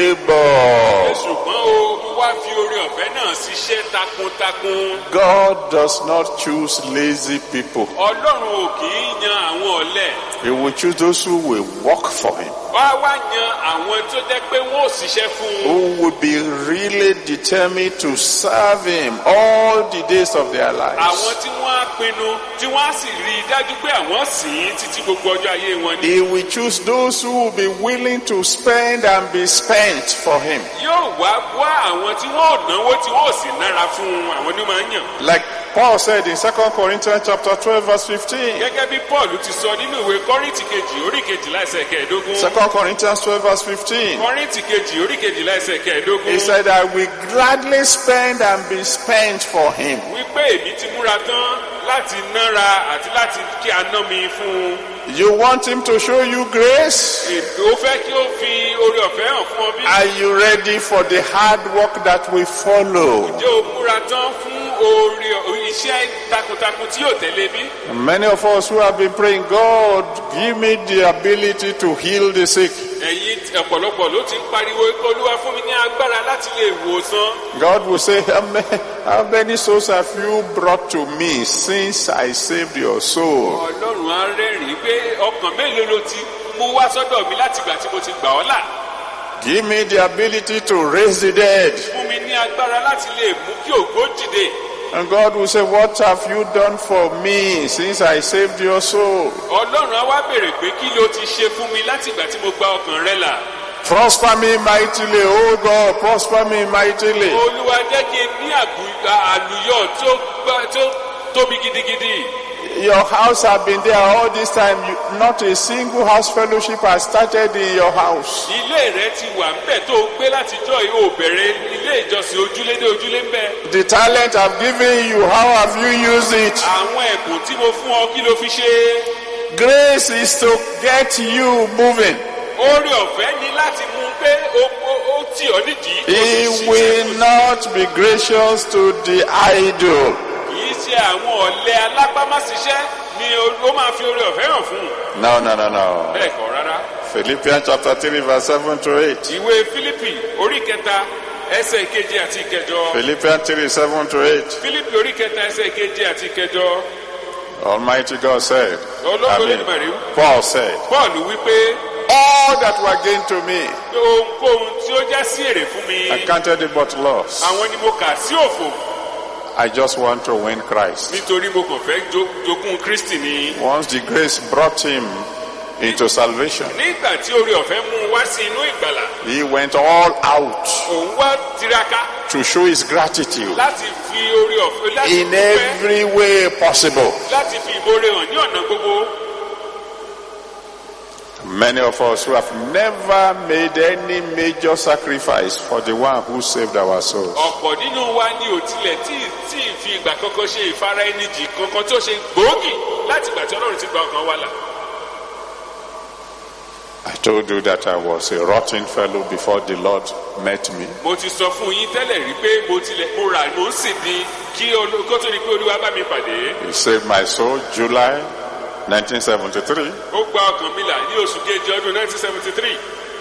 labor. ṣùgbọ́n o wá fi oore ọ̀fẹ́ náà ṣiṣẹ́ takuntakun. God does not choose lazy people. Ọlọ́run ò kì í yan àwọn ọ̀lẹ. He will choose those who will work for him, Wá wá yan àwọn tó jẹ́ pé wọ́n ò ṣiṣẹ́ fún un. who will be really determined to serve him all the days of their lives. Àwọn tí wọ́n á pinnu tí wọ́n á sì rí i dájú pé àwọn sìn ín títí gbogbo ọjọ́ ayé wọn ni. He will choose those who will be willing to spend and be spent for him. Yóò wá àwọn tí wọ́n ò náwó tí wọ́n ò sì nára fún un, àwọn ni ó máa ń yàn. Like Paul said in 2 Corinthians chapter 12 verse 15. Gẹ́gẹ́ bí Paul ti sọ nínú ìwé Kọ́ríńtì kejì orí kejìlá ẹsẹ̀ kẹẹ̀ẹ́dógún. 2 Corinthians 12 verse 15. Kọ́ríńtì kejì orí kejìlá ẹsẹ̀ kẹẹ̀ẹ́dógún. He said, I will gladly spend and be spent for him. Wípé èmi ti múra tán láti nára àti láti kí a ná mi fún un. You want him to show you grace? Ó fẹ́ kí ó fi oore ọ̀fẹ́ hàn fún ọ bí. Are you ready for the hard work that will follow? Ǹjẹ́ o múra tán fún iṣẹ́ takuntakun tí yóò tẹ̀lé bí? Many of us who have been praying, God, give me the ability to heal the sick. Ẹ̀yin ọ̀pọ̀lọpọ̀ ló ti ń pariwo pé Olúwa fún mi ní agbára láti lè wòsàn. God will say, how many souls have you brought to me since I saved your soul? Ọlọ́run á rẹ́rìn-ín pé ọkàn mélòó ló ti mú wá sọ́dọ̀ mi láti ìgbà tí mo ti gbà ọ́ là. Give me the ability to raise the dead. Fún mi ní agbára láti lè mú kí ògo dìde. And God will say, what have you done for me since I saved your soul? Ọlọ́run á wá béèrè pé kí ló ti ṣe fún mi láti ìgbà tí mo gba ọkàn rẹ là. Prosper me mightily, oh God, prosper me mightily. Olúwa jẹ́ kí n ní àlùyọ tó tóbi gidigidi. Your house have been there all this time. Not a single house fellowship has started in your house. Ilé rẹ ti wà ńbẹ̀ tó gbé látijọ́ yìí ò bẹ̀rẹ̀ ilé ìjọsìn ojúlé dé ojúlé ńbẹ̀. The talent I've given you, how have you used it? Àwọn ẹ̀bùn tí mo fún ọ kí ló fi ṣe? Grace is to get you moving. Oore ọ̀fẹ́ ni láti mú pé ó tì ọ́ nídìí. He will not be gracious to the idle. Kìí ṣe àwọn ọ̀lẹ alápámásíṣẹ́ ni ó máa fi oore ọ̀fẹ́ hàn fún. No. Bẹ́ẹ̀ kọ́ rárá. Philippians chapter 3 verse 7 to 8. Ìwé Fílípì orí kẹta ẹsẹ̀ ìkeje àti ìkẹjọ. Philippians 3, 7 to 8. Fílípì orí kẹta ẹsẹ̀ ìkeje àti ìkẹjọ. Almighty God said, Paul said, Paul wípé all that were gained to me, ohunkóhun tí ó já sí èrè fún mi. I counted it but loss. Àwọn ni mo kà sí òfò. I just want to win Christ. Nítorí mo kàn fẹ́ jogún Kristi ni. Once the grace brought him into salvation, Nígbà tí oore ọ̀fẹ́ mú un wá sí inú ìgbàlà. he went all out Òun wá tiraka to show his gratitude láti fi oore ọ̀fẹ́ láti in every way possible. láti fi ìmoore hàn ní ọ̀nà gbogbo. Many of us who have never made any major sacrifice for the one who saved our souls. Ọ̀pọ̀ nínú wa ni ò tilẹ̀ tí fi ìgbà kankan ṣe ìfara ẹni jì kankan tó ṣe gbòógì láti ìgbà tí Ọlọ́run ti gba ọkàn wa là. I told you that I was a rotten fellow before the Lord met me. Mo ti sọ fún yín tẹ́lẹ̀ rí pé mo ń sì di kí kó tó di pé Olúwa bá mi pàdé. He saved my soul July 1973. Ó gba ọkàn mi là ní oṣù keje ọdún 1973.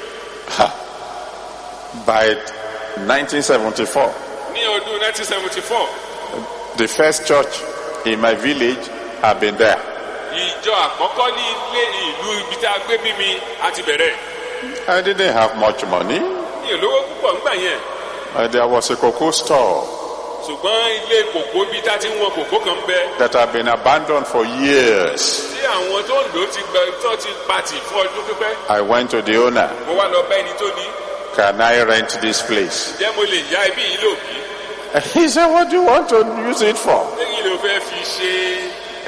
By 1974, Ní ọdún 1974, the first church in my village had been there. ìjọ àkọ́kọ́ ní ilé ìlú ibi tá a gbé bí mi àti bẹ̀rẹ̀. I didn't have much money. Mi ò lówó púpọ̀ nígbà yẹn. There was a cocoa store Ṣùgbọ́n ilé kòkó ibi tá a ti ń wọn kòkó kan bẹ. that had been abandoned for years. Tí àwọn tó ń lò tó ti pàtì fún ọdún pípẹ́. I went to the owner. Mo wá lọ bá ẹni tó ní. Can I rent this place? Ǹjẹ́ mo lè yá ibi yìí lò bí? He said, what do you want to use it for? Lẹ́yìn ló fẹ́ fi ṣe.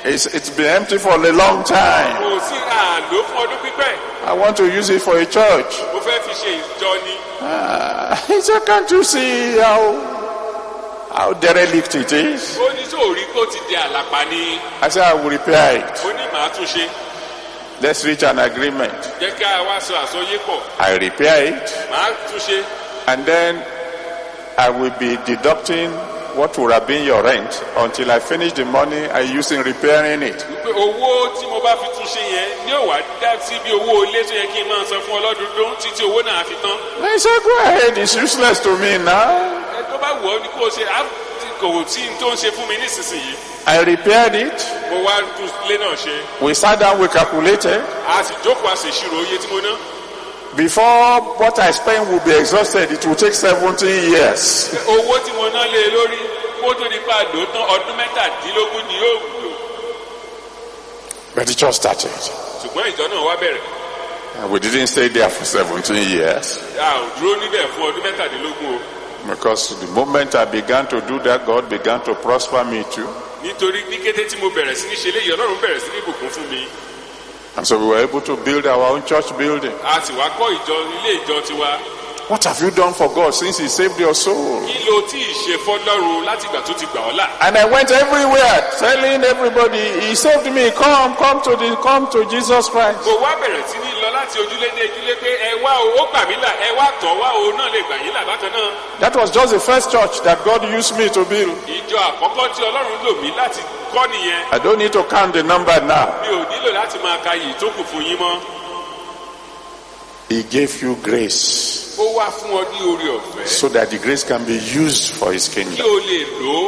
It's been empty for a long time. kò sí àlò fún ọdún pípẹ́. I want to use it for a church. mo fẹ́ fi ṣe ìjọ ni. He said, can't you see how derelict it is? ó ní sóòrí kó ti di àlàpà ni. I said, I will repair it. ó ní màá tún ṣe. Let's reach an agreement. jẹ́ ká wá sọ àsọyé pọ̀. I repair it, màá tún ṣe. and then I will be deducting what would have been your rent until I finish the money I use in repairing it. pé owó tí mo bá fi tún ṣe yẹn ní ò wá dá sí bí owó ilé tó yẹ kí n máa san fún ọlọ́dúndún títí owó náà fi tán. I said, go ahead, it's useless to me now. ẹ tó bá wù ọ́ ni kó o ṣe kò tí n tó ń ṣe fún mi nísinsìnyí. I repaired it. mo wá tún ilé náà ṣe. We sat down, we calculated. a sì jókòó a sì ṣírò iye tí mo ná. Before what I spent will be exhausted, it will take 17 years. owó tí mo ná lé e lórí kó tó di pa àdó tán ọdún mẹ́tàdínlógún ni yóò lò. But the church started. ṣùgbọ́n ìjọ náà wá bẹ̀rẹ̀. And we didn't stay there for 17 years. a ò dúró níbẹ̀ fún ọdún mẹ́tàdínlógún o. Because the moment I began to do that, God began to prosper me too. nítorí ní kété tí mo bẹ̀rẹ̀ sí ní ṣe léyìí ọlọ́run bẹ̀rẹ̀ sí ní ìbùkún fún mi. And so we were able to build our own church building. a sì wá kọ́ ilé ìjọ tiwa. What have you done for God since He saved your soul? kí ló tí ì ṣe fọ́lọ́run láti ìgbà tó ti gbà ọ́ là. And I went everywhere telling everybody, He saved me. Come to Jesus Christ. mo wá bẹ̀rẹ̀ sí ní lọ láti ojúlé dé ojúlé pé ẹ wá o ó gbà mí là ẹ wá tọ̀ wá o náà lè gbà yín là bákan náà. That was just the first church that God used me to build. ìjọ àkọ́kọ́ tí ọlọ́run lò mí láti kọ́ nìyẹn. I don't need to count the number now. mi ò nílò láti máa ka yìí tó kù fún yín mọ́. He gave you grace ó wá fún ọ ní oore ọ̀fẹ́ so that the grace can be used for His kí kingdom. o lè lò ó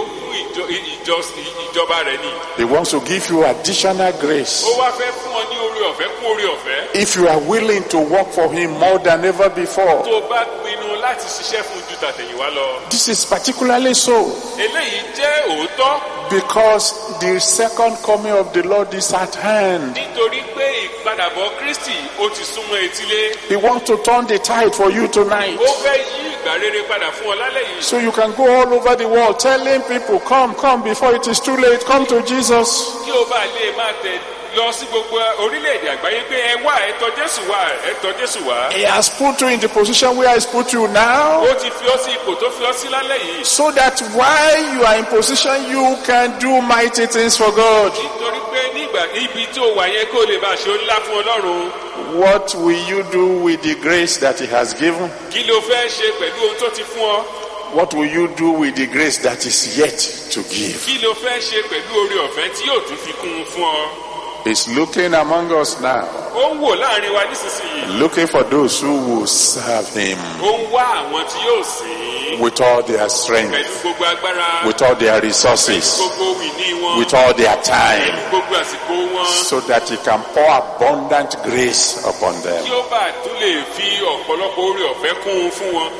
fún ìjọba rẹ̀ ni. He wants to give you additional grace. ó wá fẹ́ fún ọ ní oore ọ̀fẹ́ kún oore ọ̀fẹ́. If you are willing to work for Him more than ever before. tó o bá pinnu láti ṣiṣẹ́ fún ju tàtẹ̀yìnwá lọ. This is particularly so eléyìí jẹ́ òótọ́. because the second coming of the Lord is at hand. nítorí pé ìpadàbọ̀ Kristi ó ti súnmọ́ etílé. He wants to turn the tide for you tonight. ó fẹ́ yí ìgbà rere padà fún ọ lálẹ́ yìí. So you can go all over the world telling people, come before it is too late, come to Jesus. kí o bá lè máa tẹ̀ lọ sí gbogbo orílẹ̀-èdè àgbáyé pé ẹ wá ẹ tọ̀ Jésù wá ẹ tọ̀ Jésù wá. He has put you in the position where He has put you now, ó ti fi ọ́ sí ipò tó fi ọ́ sí lálẹ́ yìí. so that while you are in position, you can do mighty things for God. nítorí pé níbi tí o wà yẹn kó lè bá a ṣe ó ńlá fún Ọlọ́run. What will you do with the grace that He has given? kí ló fẹ́ ṣe pẹ̀lú ohun tó ti fún ọ. What will you do with the grace that is yet to give? kí ló fẹ́ ṣe pẹ̀lú oore ọ̀fẹ́ tí yóò tún fi kún un fún ọ. He's looking among us now, ó ń wò láàrin wa nísinsìnyí. looking for those who will serve Him ó ń wá àwọn tí yóò sìn ín with all their pẹ̀lú strength, gbogbo agbára, with all their pẹ̀lú resources, gbogbo ìní wọn, with all their pẹ̀lú time, gbogbo àsìkò wọn. so that He can pour abundant grace upon them. kí ó bá tún lè fi ọ̀pọ̀lọpọ̀ oore ọ̀fẹ́ kún un fún wọn.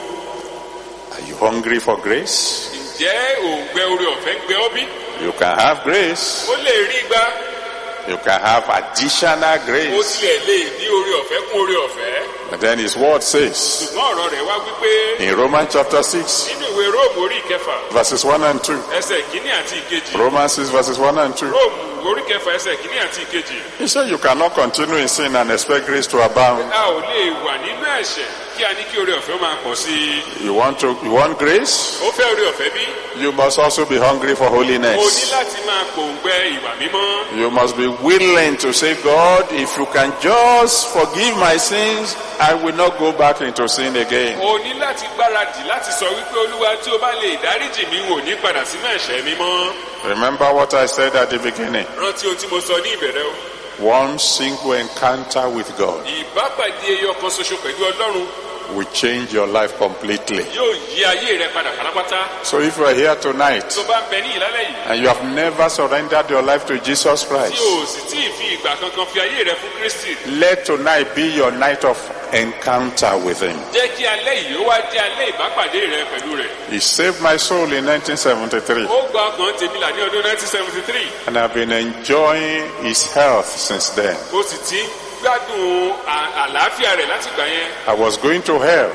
Are you hungry for grace? ǹjẹ́ òǹgbẹ oore ọ̀fẹ́ ń gbẹ ọ́ bí? You can have grace. ó lè rí gbà. You can have additional ó grace. tilẹ̀ lè ní oore ọ̀fẹ́ kún oore ọ̀fẹ́. And then His word says ṣùgbọ́n ọ̀rọ̀ rẹ̀ wá wípé in Romans chapter 6, nínú ìwé Róòmù orí ìkẹfà verses 1 and 2. ẹsẹ̀ kìíní àti ìkejì. Romans 6, verses 1 and 2. Róòmù orí ìkẹfà ẹsẹ̀ kìíní àti ìkejì. He said you cannot continue in sin and expect grace to abound. a ò lè wà nínú ẹ̀ṣẹ̀ kí a ní kí oore ọ̀fẹ́ máa pọ̀ sí i. You want grace? ó fẹ́ oore ọ̀fẹ́ bí? You must also be hungry for o ní holiness. láti máa pòǹgbẹ ìwà mímọ́. You must be willing to say, God, if you can just forgive my sins, I will not go back into sin again. o ní láti gbáradì láti sọ wípé Olúwa tí o bá lè dáríjì mi wò ní padà sínú ẹ̀ṣẹ̀ mi mọ́. Remember what I said at the beginning. rántí ohun tí mo sọ ní ìbẹ̀rẹ̀ o. One single encounter with God ìbápàdé ẹyọ kan ṣoṣo pẹ̀lú Ọlọ́run will change your life completely. yóò yí ayé rẹ padà pátápátá. So if you are here tonight tó bá ń bẹ ní ìlálẹ́ yìí and you have never surrendered your life to Jesus tí Christ, o sì tí ì fi ìgbà kankan fi ayé rẹ fún Kristi, let tonight be your night of encounter with Him. jẹ́ kí alẹ́ yìí ó wá jẹ́ alẹ́ ìbápàdé rẹ pẹ̀lú rẹ̀. He saved my soul in 1973 ó gba ọkàn tèmi là ní ọdún 1973. and I've been enjoying His health since then. ó sì ti gbádùn àlàáfíà rẹ̀ láti gbà yẹn. I was going to hell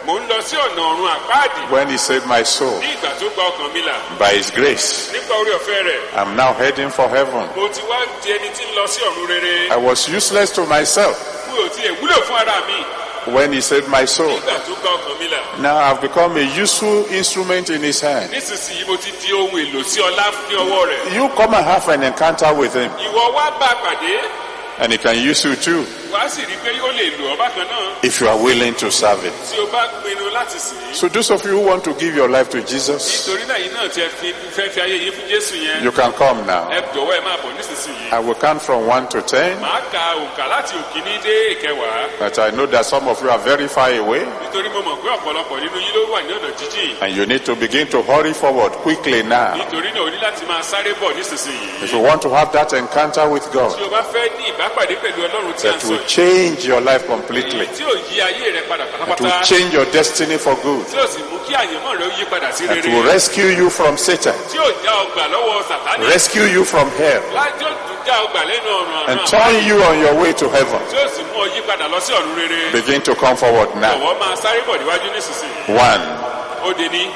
mò ń lọ sí ọ̀nà ọ̀run àpáàdì. When he saved my soul, Ní ìgbà tó gba ọkàn mi là, by his grace, nípa orí ọ̀fẹ́ rẹ̀, I'm now heading for heaven. mo ti wá di ẹni tí ń lọ sí ọ̀run rere. I was useless to myself Mi ò tiẹ̀ wúlò fún ara mi. when he saved my soul. Nígbà tó gba ọkàn mi là, Now I've become a useful instrument in his hand. nísinsìnyí mo ti di ohun èlò sí ọlá ní ọwọ́ rẹ̀. You come and have an encounter with him, Ìwọ wá bá a pàdé, and he can use you too wàá sì rí i pé ó lè lò ọ́ bákan náà if you are willing to serve him. tí o bá pinnu láti sìn ín. So those of you who want to give your life to Jesus, Nítorí náà yìí náà tí ẹ fẹ́ fi ayé yín fún Jésù yẹn, you can come now. ẹ jọ̀wọ́ ẹ máa bọ̀ nísinsìnyí. I will count from 1 to 10, Màá ka òǹkà láti òkìní dé ìkẹwàá. but I know that some of you are very far away, Nítorí mo mọ̀ pé ọ̀pọ̀lọpọ̀ nínú yín ló wà ní ọ̀nà jíjìn. and you need to begin to hurry forward quickly now. Nítorí náà o ní láti máa sáré bọ̀ nísinsìnyí. If you want to have that encounter with God, Tí o bá fẹ́ ní ìbápàdé pẹ̀lú Ọlọ́run tí a ń that sọ will yìí, change your life completely, tí ò yí ayé rẹ padà that will pátápátá, change your destiny for good, tí ò sì mú kí àyànmọ́ rẹ ó yí padà sí that will rere, rescue you from Satan, tí ò já ọgbà lọ́wọ́ Sàtánì, rescue you from hell, lájọ́ tún já ọgbà lẹ́nu ọ̀run and àná, turn you on your way to heaven. tí ó sì mú ọ yí padà lọ sí ọ̀run rere. Begin to come forward now. Jọ̀wọ́ máa sáré bọ̀ níwájú nísinsìnyí. 1. Ó di ní,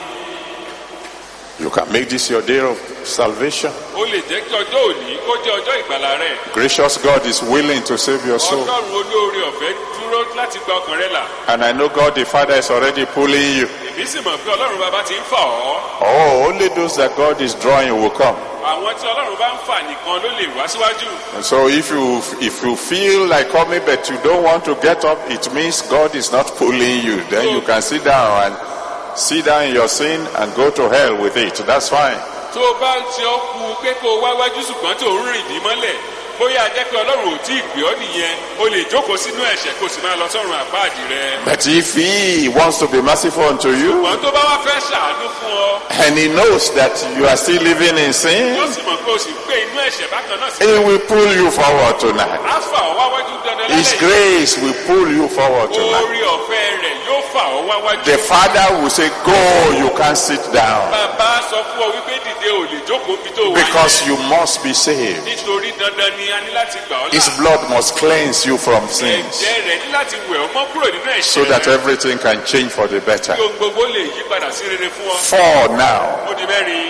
You can make this your day of salvation. ó lè jẹ́ kí ọjọ́ òní kó jẹ́ ọjọ́ ìgbàlà rẹ̀. Gracious God is willing to save your soul. Ọlọ́run olóore ọ̀fẹ́ dúró láti gba ọkàn rẹ là. And I know God the Father is already pulling you. Èmi sì mọ̀ pé Ọlọ́run bàbá ti ń fà ọ́. Oh, only those that God is drawing will come. Àwọn tí Ọlọ́run bá ń fà nìkan ló lè wá síwájú. And so if you feel like coming but you don't want to get up, it means God is not pulling you. Then you can sit down in your sin and go to hell with it. That's fine. Tó o bá ti ọ́ kú pé kó o wá wájú ṣùgbọ́n tó ń rìn dí mọ́lẹ̀, bóyá a jẹ́ pé Ọlọ́run ò tí ì gbé ọ́ nìyẹn, o lè jókòó sínú ẹ̀ṣẹ̀ kó o sì máa lọ sọ́run àpáàdì rẹ. But if he wants to be merciful unto you, Ṣùgbọ́n tó bá wá fẹ́ ṣàánú fún ọ, and he knows that you are still living in sin, yóò sì mọ̀ pé o sì gbé inú ẹ̀ṣẹ̀ bákan náà sí. he will pull you forward tonight. Á fà ọ́ wá wájú dandan His lálẹ́ yìí. grace will pull you forward tonight. Orí ọ̀fẹ́ rẹ̀ yóò fà ọ́ wá wájú. The Father will say, go, you can't sit down, Bàbá sọ fún ọ wípé dìde ò lè jókòó bí tó wà because yẹn. you must be saved. Nítorí dandan ni a ní láti gbà ọ́ His là. blood must cleanse you from sins, Ẹ̀jẹ̀ rẹ̀ ní láti wẹ̀ ọ́ mọ́ kúrò nínú so ẹ̀ṣẹ̀ that rẹ̀. everything can change for the better. Kí ohun gbogbo lè yí padà sí rere fún ọ. 4 now. Ó di mẹ́rin.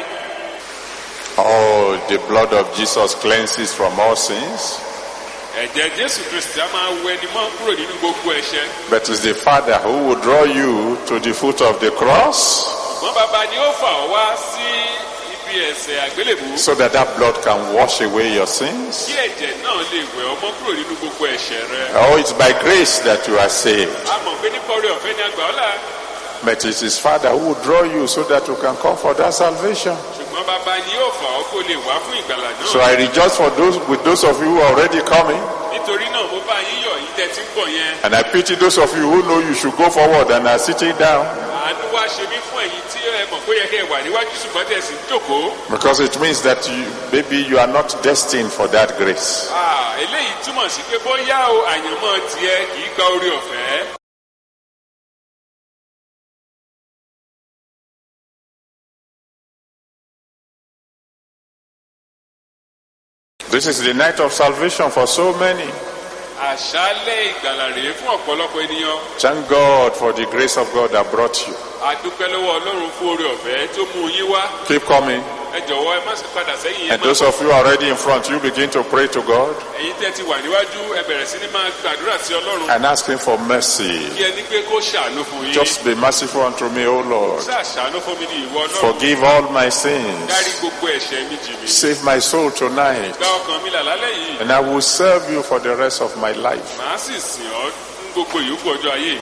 Oh, the blood of Jesus cleanses from all sins, Ẹ̀jẹ̀ Jésù Kristi á máa wẹ ni mọ́ kúrò nínú gbogbo ẹ̀ṣẹ̀. but it's the Father who will draw you to the foot of the cross, Ṣùgbọ́n bàbá ni ó fà ọ́ wá sí ibi ẹ̀ṣẹ̀ àgbélébùú. so that that blood can wash away your sins. Kí ẹ̀jẹ̀ náà lè wẹ̀ ọ́ mọ́ kúrò nínú gbogbo ẹ̀ṣẹ̀ rẹ. Oh, it's by grace that you are saved, A mọ̀ pé nípa oore ọ̀fẹ́ ni a gbà ọ́ là. but it's His Father who will draw you so that you can come for that salvation. Ṣùgbọ́n bàbá ni yóò fà ọ́ kó lè wá fún ìgbàlà náà. So I rejoice with those of you who are already coming, Nítorí náà mo bá yín yọ̀ yín tẹ́ tí ń bọ̀ yẹn. and I pity those of you who know you should go forward and are sitting down, Àánú wá ṣe mí fún ẹ̀yin tí ẹ mọ̀ pé yẹ kẹ́ ẹ wà níwájú ṣùgbọ́n tẹ́ sì ń jókòó. because it means that maybe you are not destined for that grace. Eléyìí túmọ̀ sí pé bóyá o àyànmọ́ tiẹ̀ kì í gba oore ọ̀fẹ́. This is the night of salvation for so many. Àṣálẹ́ ìgbàlà rèé fún ọ̀pọ̀lọpọ̀ ènìyàn. Thank God for the grace of God that brought you. A dúpẹ́ lọ́wọ́ Ọlọ́run fún oore ọ̀fẹ́ tó mú yín wá. Keep coming. Ẹ jọ̀wọ́ ẹ má ṣe padà sẹ́yìn yẹn And those of you already in front, you begin to pray to God Ẹ̀yin tẹ́ ti wà níwájú ẹ bẹ̀rẹ̀ sí ní máa gbàdúrà sí Ọlọ́run. and ask Him for mercy. Kí ẹni pé kó ṣàánú fún yín. Just be merciful unto me, O Lord. Ṣáà ṣàánú fún mi ní ìwọ Ọlọ́run. Forgive all my sins. Dárí gbogbo ẹ̀ṣẹ̀ mi jì mí. Save my soul tonight. Gba ọkàn mi là lálẹ́ yìí. And I will serve you for the rest of my life. Màá sì sìn ọ́ fún gbogbo ìyókù ọjọ́ ayé.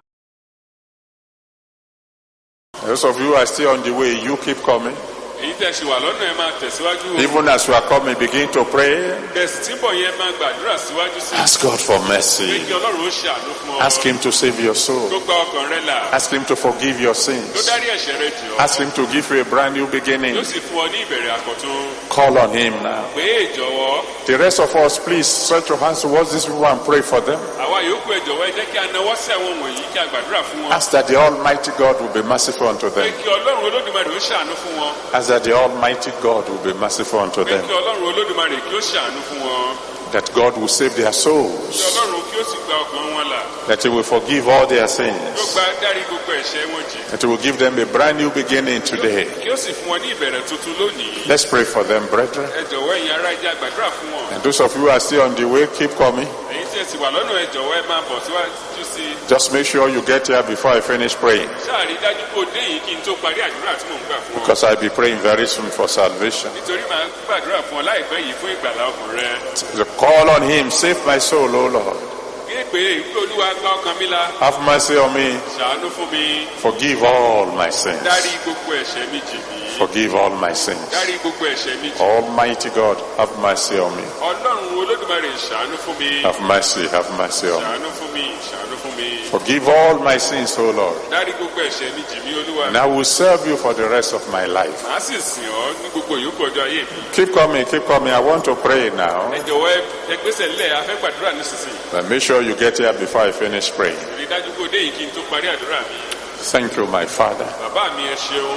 Those of you who are still on the way, you keep coming. Èyí tẹ́ ṣe wà lọ́nà ẹ máa tẹ̀síwájú. Even as you are coming, begin to pray. Bẹ̀sì tí ń bọ̀ yẹn máa gbàdúrà síwájú sí. Ask God for Pé mercy. kí Ọlọ́run ó ṣàánú fún ọ. Ask Him to save your soul. Tó gba ọkàn rẹ là. Ask Him to forgive your Tó sins. dárí ẹ̀ṣẹ̀ rẹ jì ọ́. Ask Him to give you a brand new beginning. Yóò sì fún ọ ní ìbẹ̀rẹ̀ àkọ́tún. Call on Him now. Pé ìjọ̀wọ́. The rest of us, please stretch your hands towards these people and pray for them. Àwa yòókù ẹ jọ̀wọ́ ẹ jẹ́ kí a nawọ́ sí àwọn wọ̀nyí kí a gbàdúrà fún wọn. Ask that the Almighty God will be merciful unto Pé them. kí Ọlọ́run Olódùmarè ó ṣàánú fún wọn. Ask that the Almighty God will be merciful unto Pé them. kí Ọlọ́run Olódùmarè kí ó ṣàánú fún wọn. that God will save their Kí souls, Ọlọ́run kí ó sì gba ọkàn wọn là. that He will forgive all their Yóò sins, dárí gbogbo ẹ̀ṣẹ̀ wọn jì. that He will give them a brand new beginning today. Kí ó sì fún wọn ní ìbẹ̀rẹ̀ tuntun lónìí. Let's pray for them, brethren. Ẹ jọ̀wọ́ ẹ̀yin ará ẹ jẹ́ á gbàdúrà fún wọn. And those of you who are still on the way, keep coming. Ẹ̀yin tí ẹ sì wà lọ́nà ẹ jọ̀wọ́ ẹ máa bọ̀ síwájú sí i. Just make sure you get here before I finish praying, Ṣáà rí dájú pé o dé yìí kí n tó parí àdúrà tí mò ń gbà fún ọ. because I'll be praying very soon for salvation. Nítorí màá gbàdúrà fún ọ láìpẹ́ yìí fún ìgbàlá ọkàn rẹ. So call on Him, save my soul, O Lord. Kí pé ìwé Olúwa gba ọkàn mi là. Have mercy on me. Ṣàánú fún mi. Forgive all my sins. Dárí gbogbo ẹ̀ṣẹ̀ mi jì mí. Forgive all my sins. Dárí gbogbo ẹ̀ṣẹ̀ mi jì. Almighty God, have mercy on me. Ọlọ́run Olódùmarè ṣàánú fún mi. Have mercy on me. Ṣàánú fún mi. Ṣàánú fún mi. Forgive all my sins, O Lord. Dárí gbogbo ẹ̀ṣẹ̀ mi jì mí Olúwa. And I will serve you for the rest of my life. Màá sì sìn ọ́ ní gbogbo ìyókù ọjọ́ ayé mi. Keep coming, keep coming. I want to pray now. Ẹ jọ̀wọ́ ẹ gbésẹ̀ lẹ̀ a fẹ́ gbàdúrà nísinsìnyí. But make sure you get here before I finish praying. Rí dájú pé o dé yìí kí n tó parí àdúrà mi. Thank you, my Father. Bàbá mi ẹ ṣeun.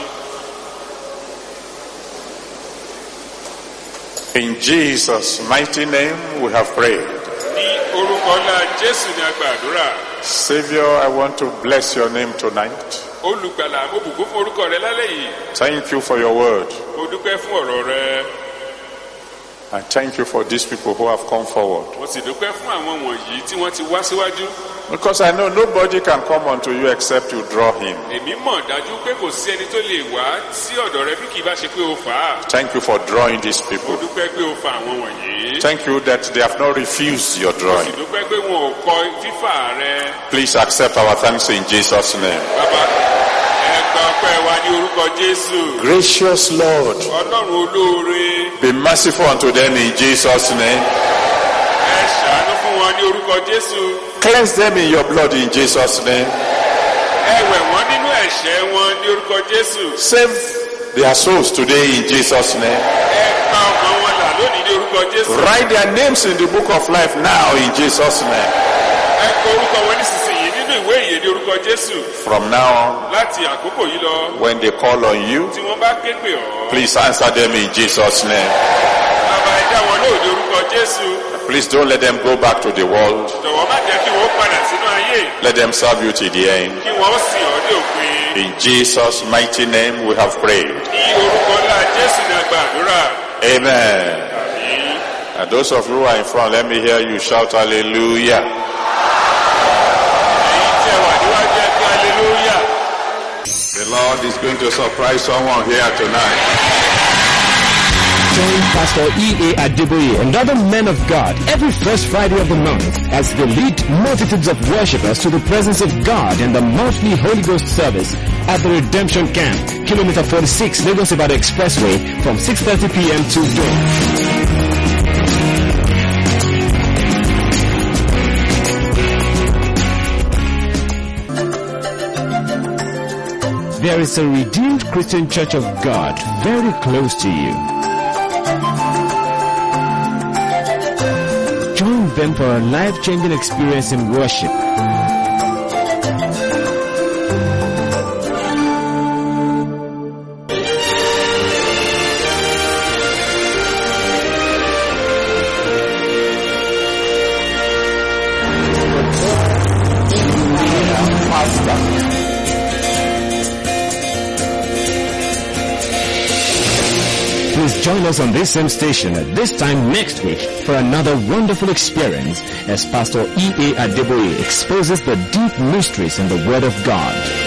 In Jesus' mighty name we have prayed. Ní orúkọ ńlá Jésù ni a gba àdúrà. Savior, I want to bless your name tonight. Olùgbàlà mo bùkún fún orúkọ rẹ lálẹ́ yìí. Thank you for your word. Mo dúpẹ́ fún ọ̀rọ̀ rẹ. And thank you for these people who have come forward. Mo sì dúpẹ́ fún àwọn wọ̀nyí tí wọ́n ti wá síwájú. Because I know nobody can come unto you except you draw him. Èmi mọ̀ dájú pé kò sí ẹni tó lè wá sí ọ̀dọ̀ rẹ bí kì í bá ṣe pé o fà á. Thank you for drawing these Mo people. dúpẹ́ pé o fa àwọn wọ̀nyí. Thank you that they have not refused your Mo sì drawing. dúpẹ́ pé wọn ò kọ fífà rẹ. Please accept our thanks in Jesus' name. Bàbá ẹ gba ọpẹ́ wa ní orúkọ Jésù. Gracious Lord, Ọlọ́run olóore. be merciful unto them in Jesus' name. Ẹ ṣàánú fún wọn ní orúkọ Jésù. Cleanse them in your blood in Jesus' name. Ẹ wẹ̀ wọ́n nínú ẹ̀ṣẹ̀ wọn ní orúkọ Jésù. Save their souls today in Jesus' name. Ẹ pa ọkàn wọn là lónìí ní orúkọ Jésù. Write their names in the book of life now in Jesus' name. Ẹ kọ orúkọ wọn nísinsìnyí nínú ìwé ìyè ní orúkọ Jésù. From now on, Láti àkókò yìí lọ, when they call on you, tí wọ́n bá ké pè ọ́. please answer them in Jesus' name. Bàbá ẹ dá wọn lóhùn ní orúkọ Jésù. Please don't let them go back to the world. Jọ̀wọ́ má jẹ́ kí wọ́n padà sínú ayé. Let them serve you to the end. Kí wọ́n sìn ọ́ dé òpin. In Jesus' mighty name we have prayed. Ní orúkọ ńlá Jésù ni a gba àdúrà. Amen. Àmín. And those of you who are in front, let me hear you shout hallelujah. Ẹ̀yin tí ẹ wà níwájú ẹ kí hallelujah. The Lord is going to surprise someone here tonight. Join Pastor E.A. Adeboye and other men of God every first Friday of the month as they lead multitudes of worshippers to the presence of God in the monthly Holy Ghost service at the Redemption Camp, Kilometer 46, Lagos Ibadan Expressway from 6:30 p.m. to dawn. There is a Redeemed Christian Church of God very close to you. Join them for a life-changing experience in worship. Please join us on this same station at this time next week for another wonderful experience as Pastor E.A. Adeboye exposes the deep mysteries in the Word of God.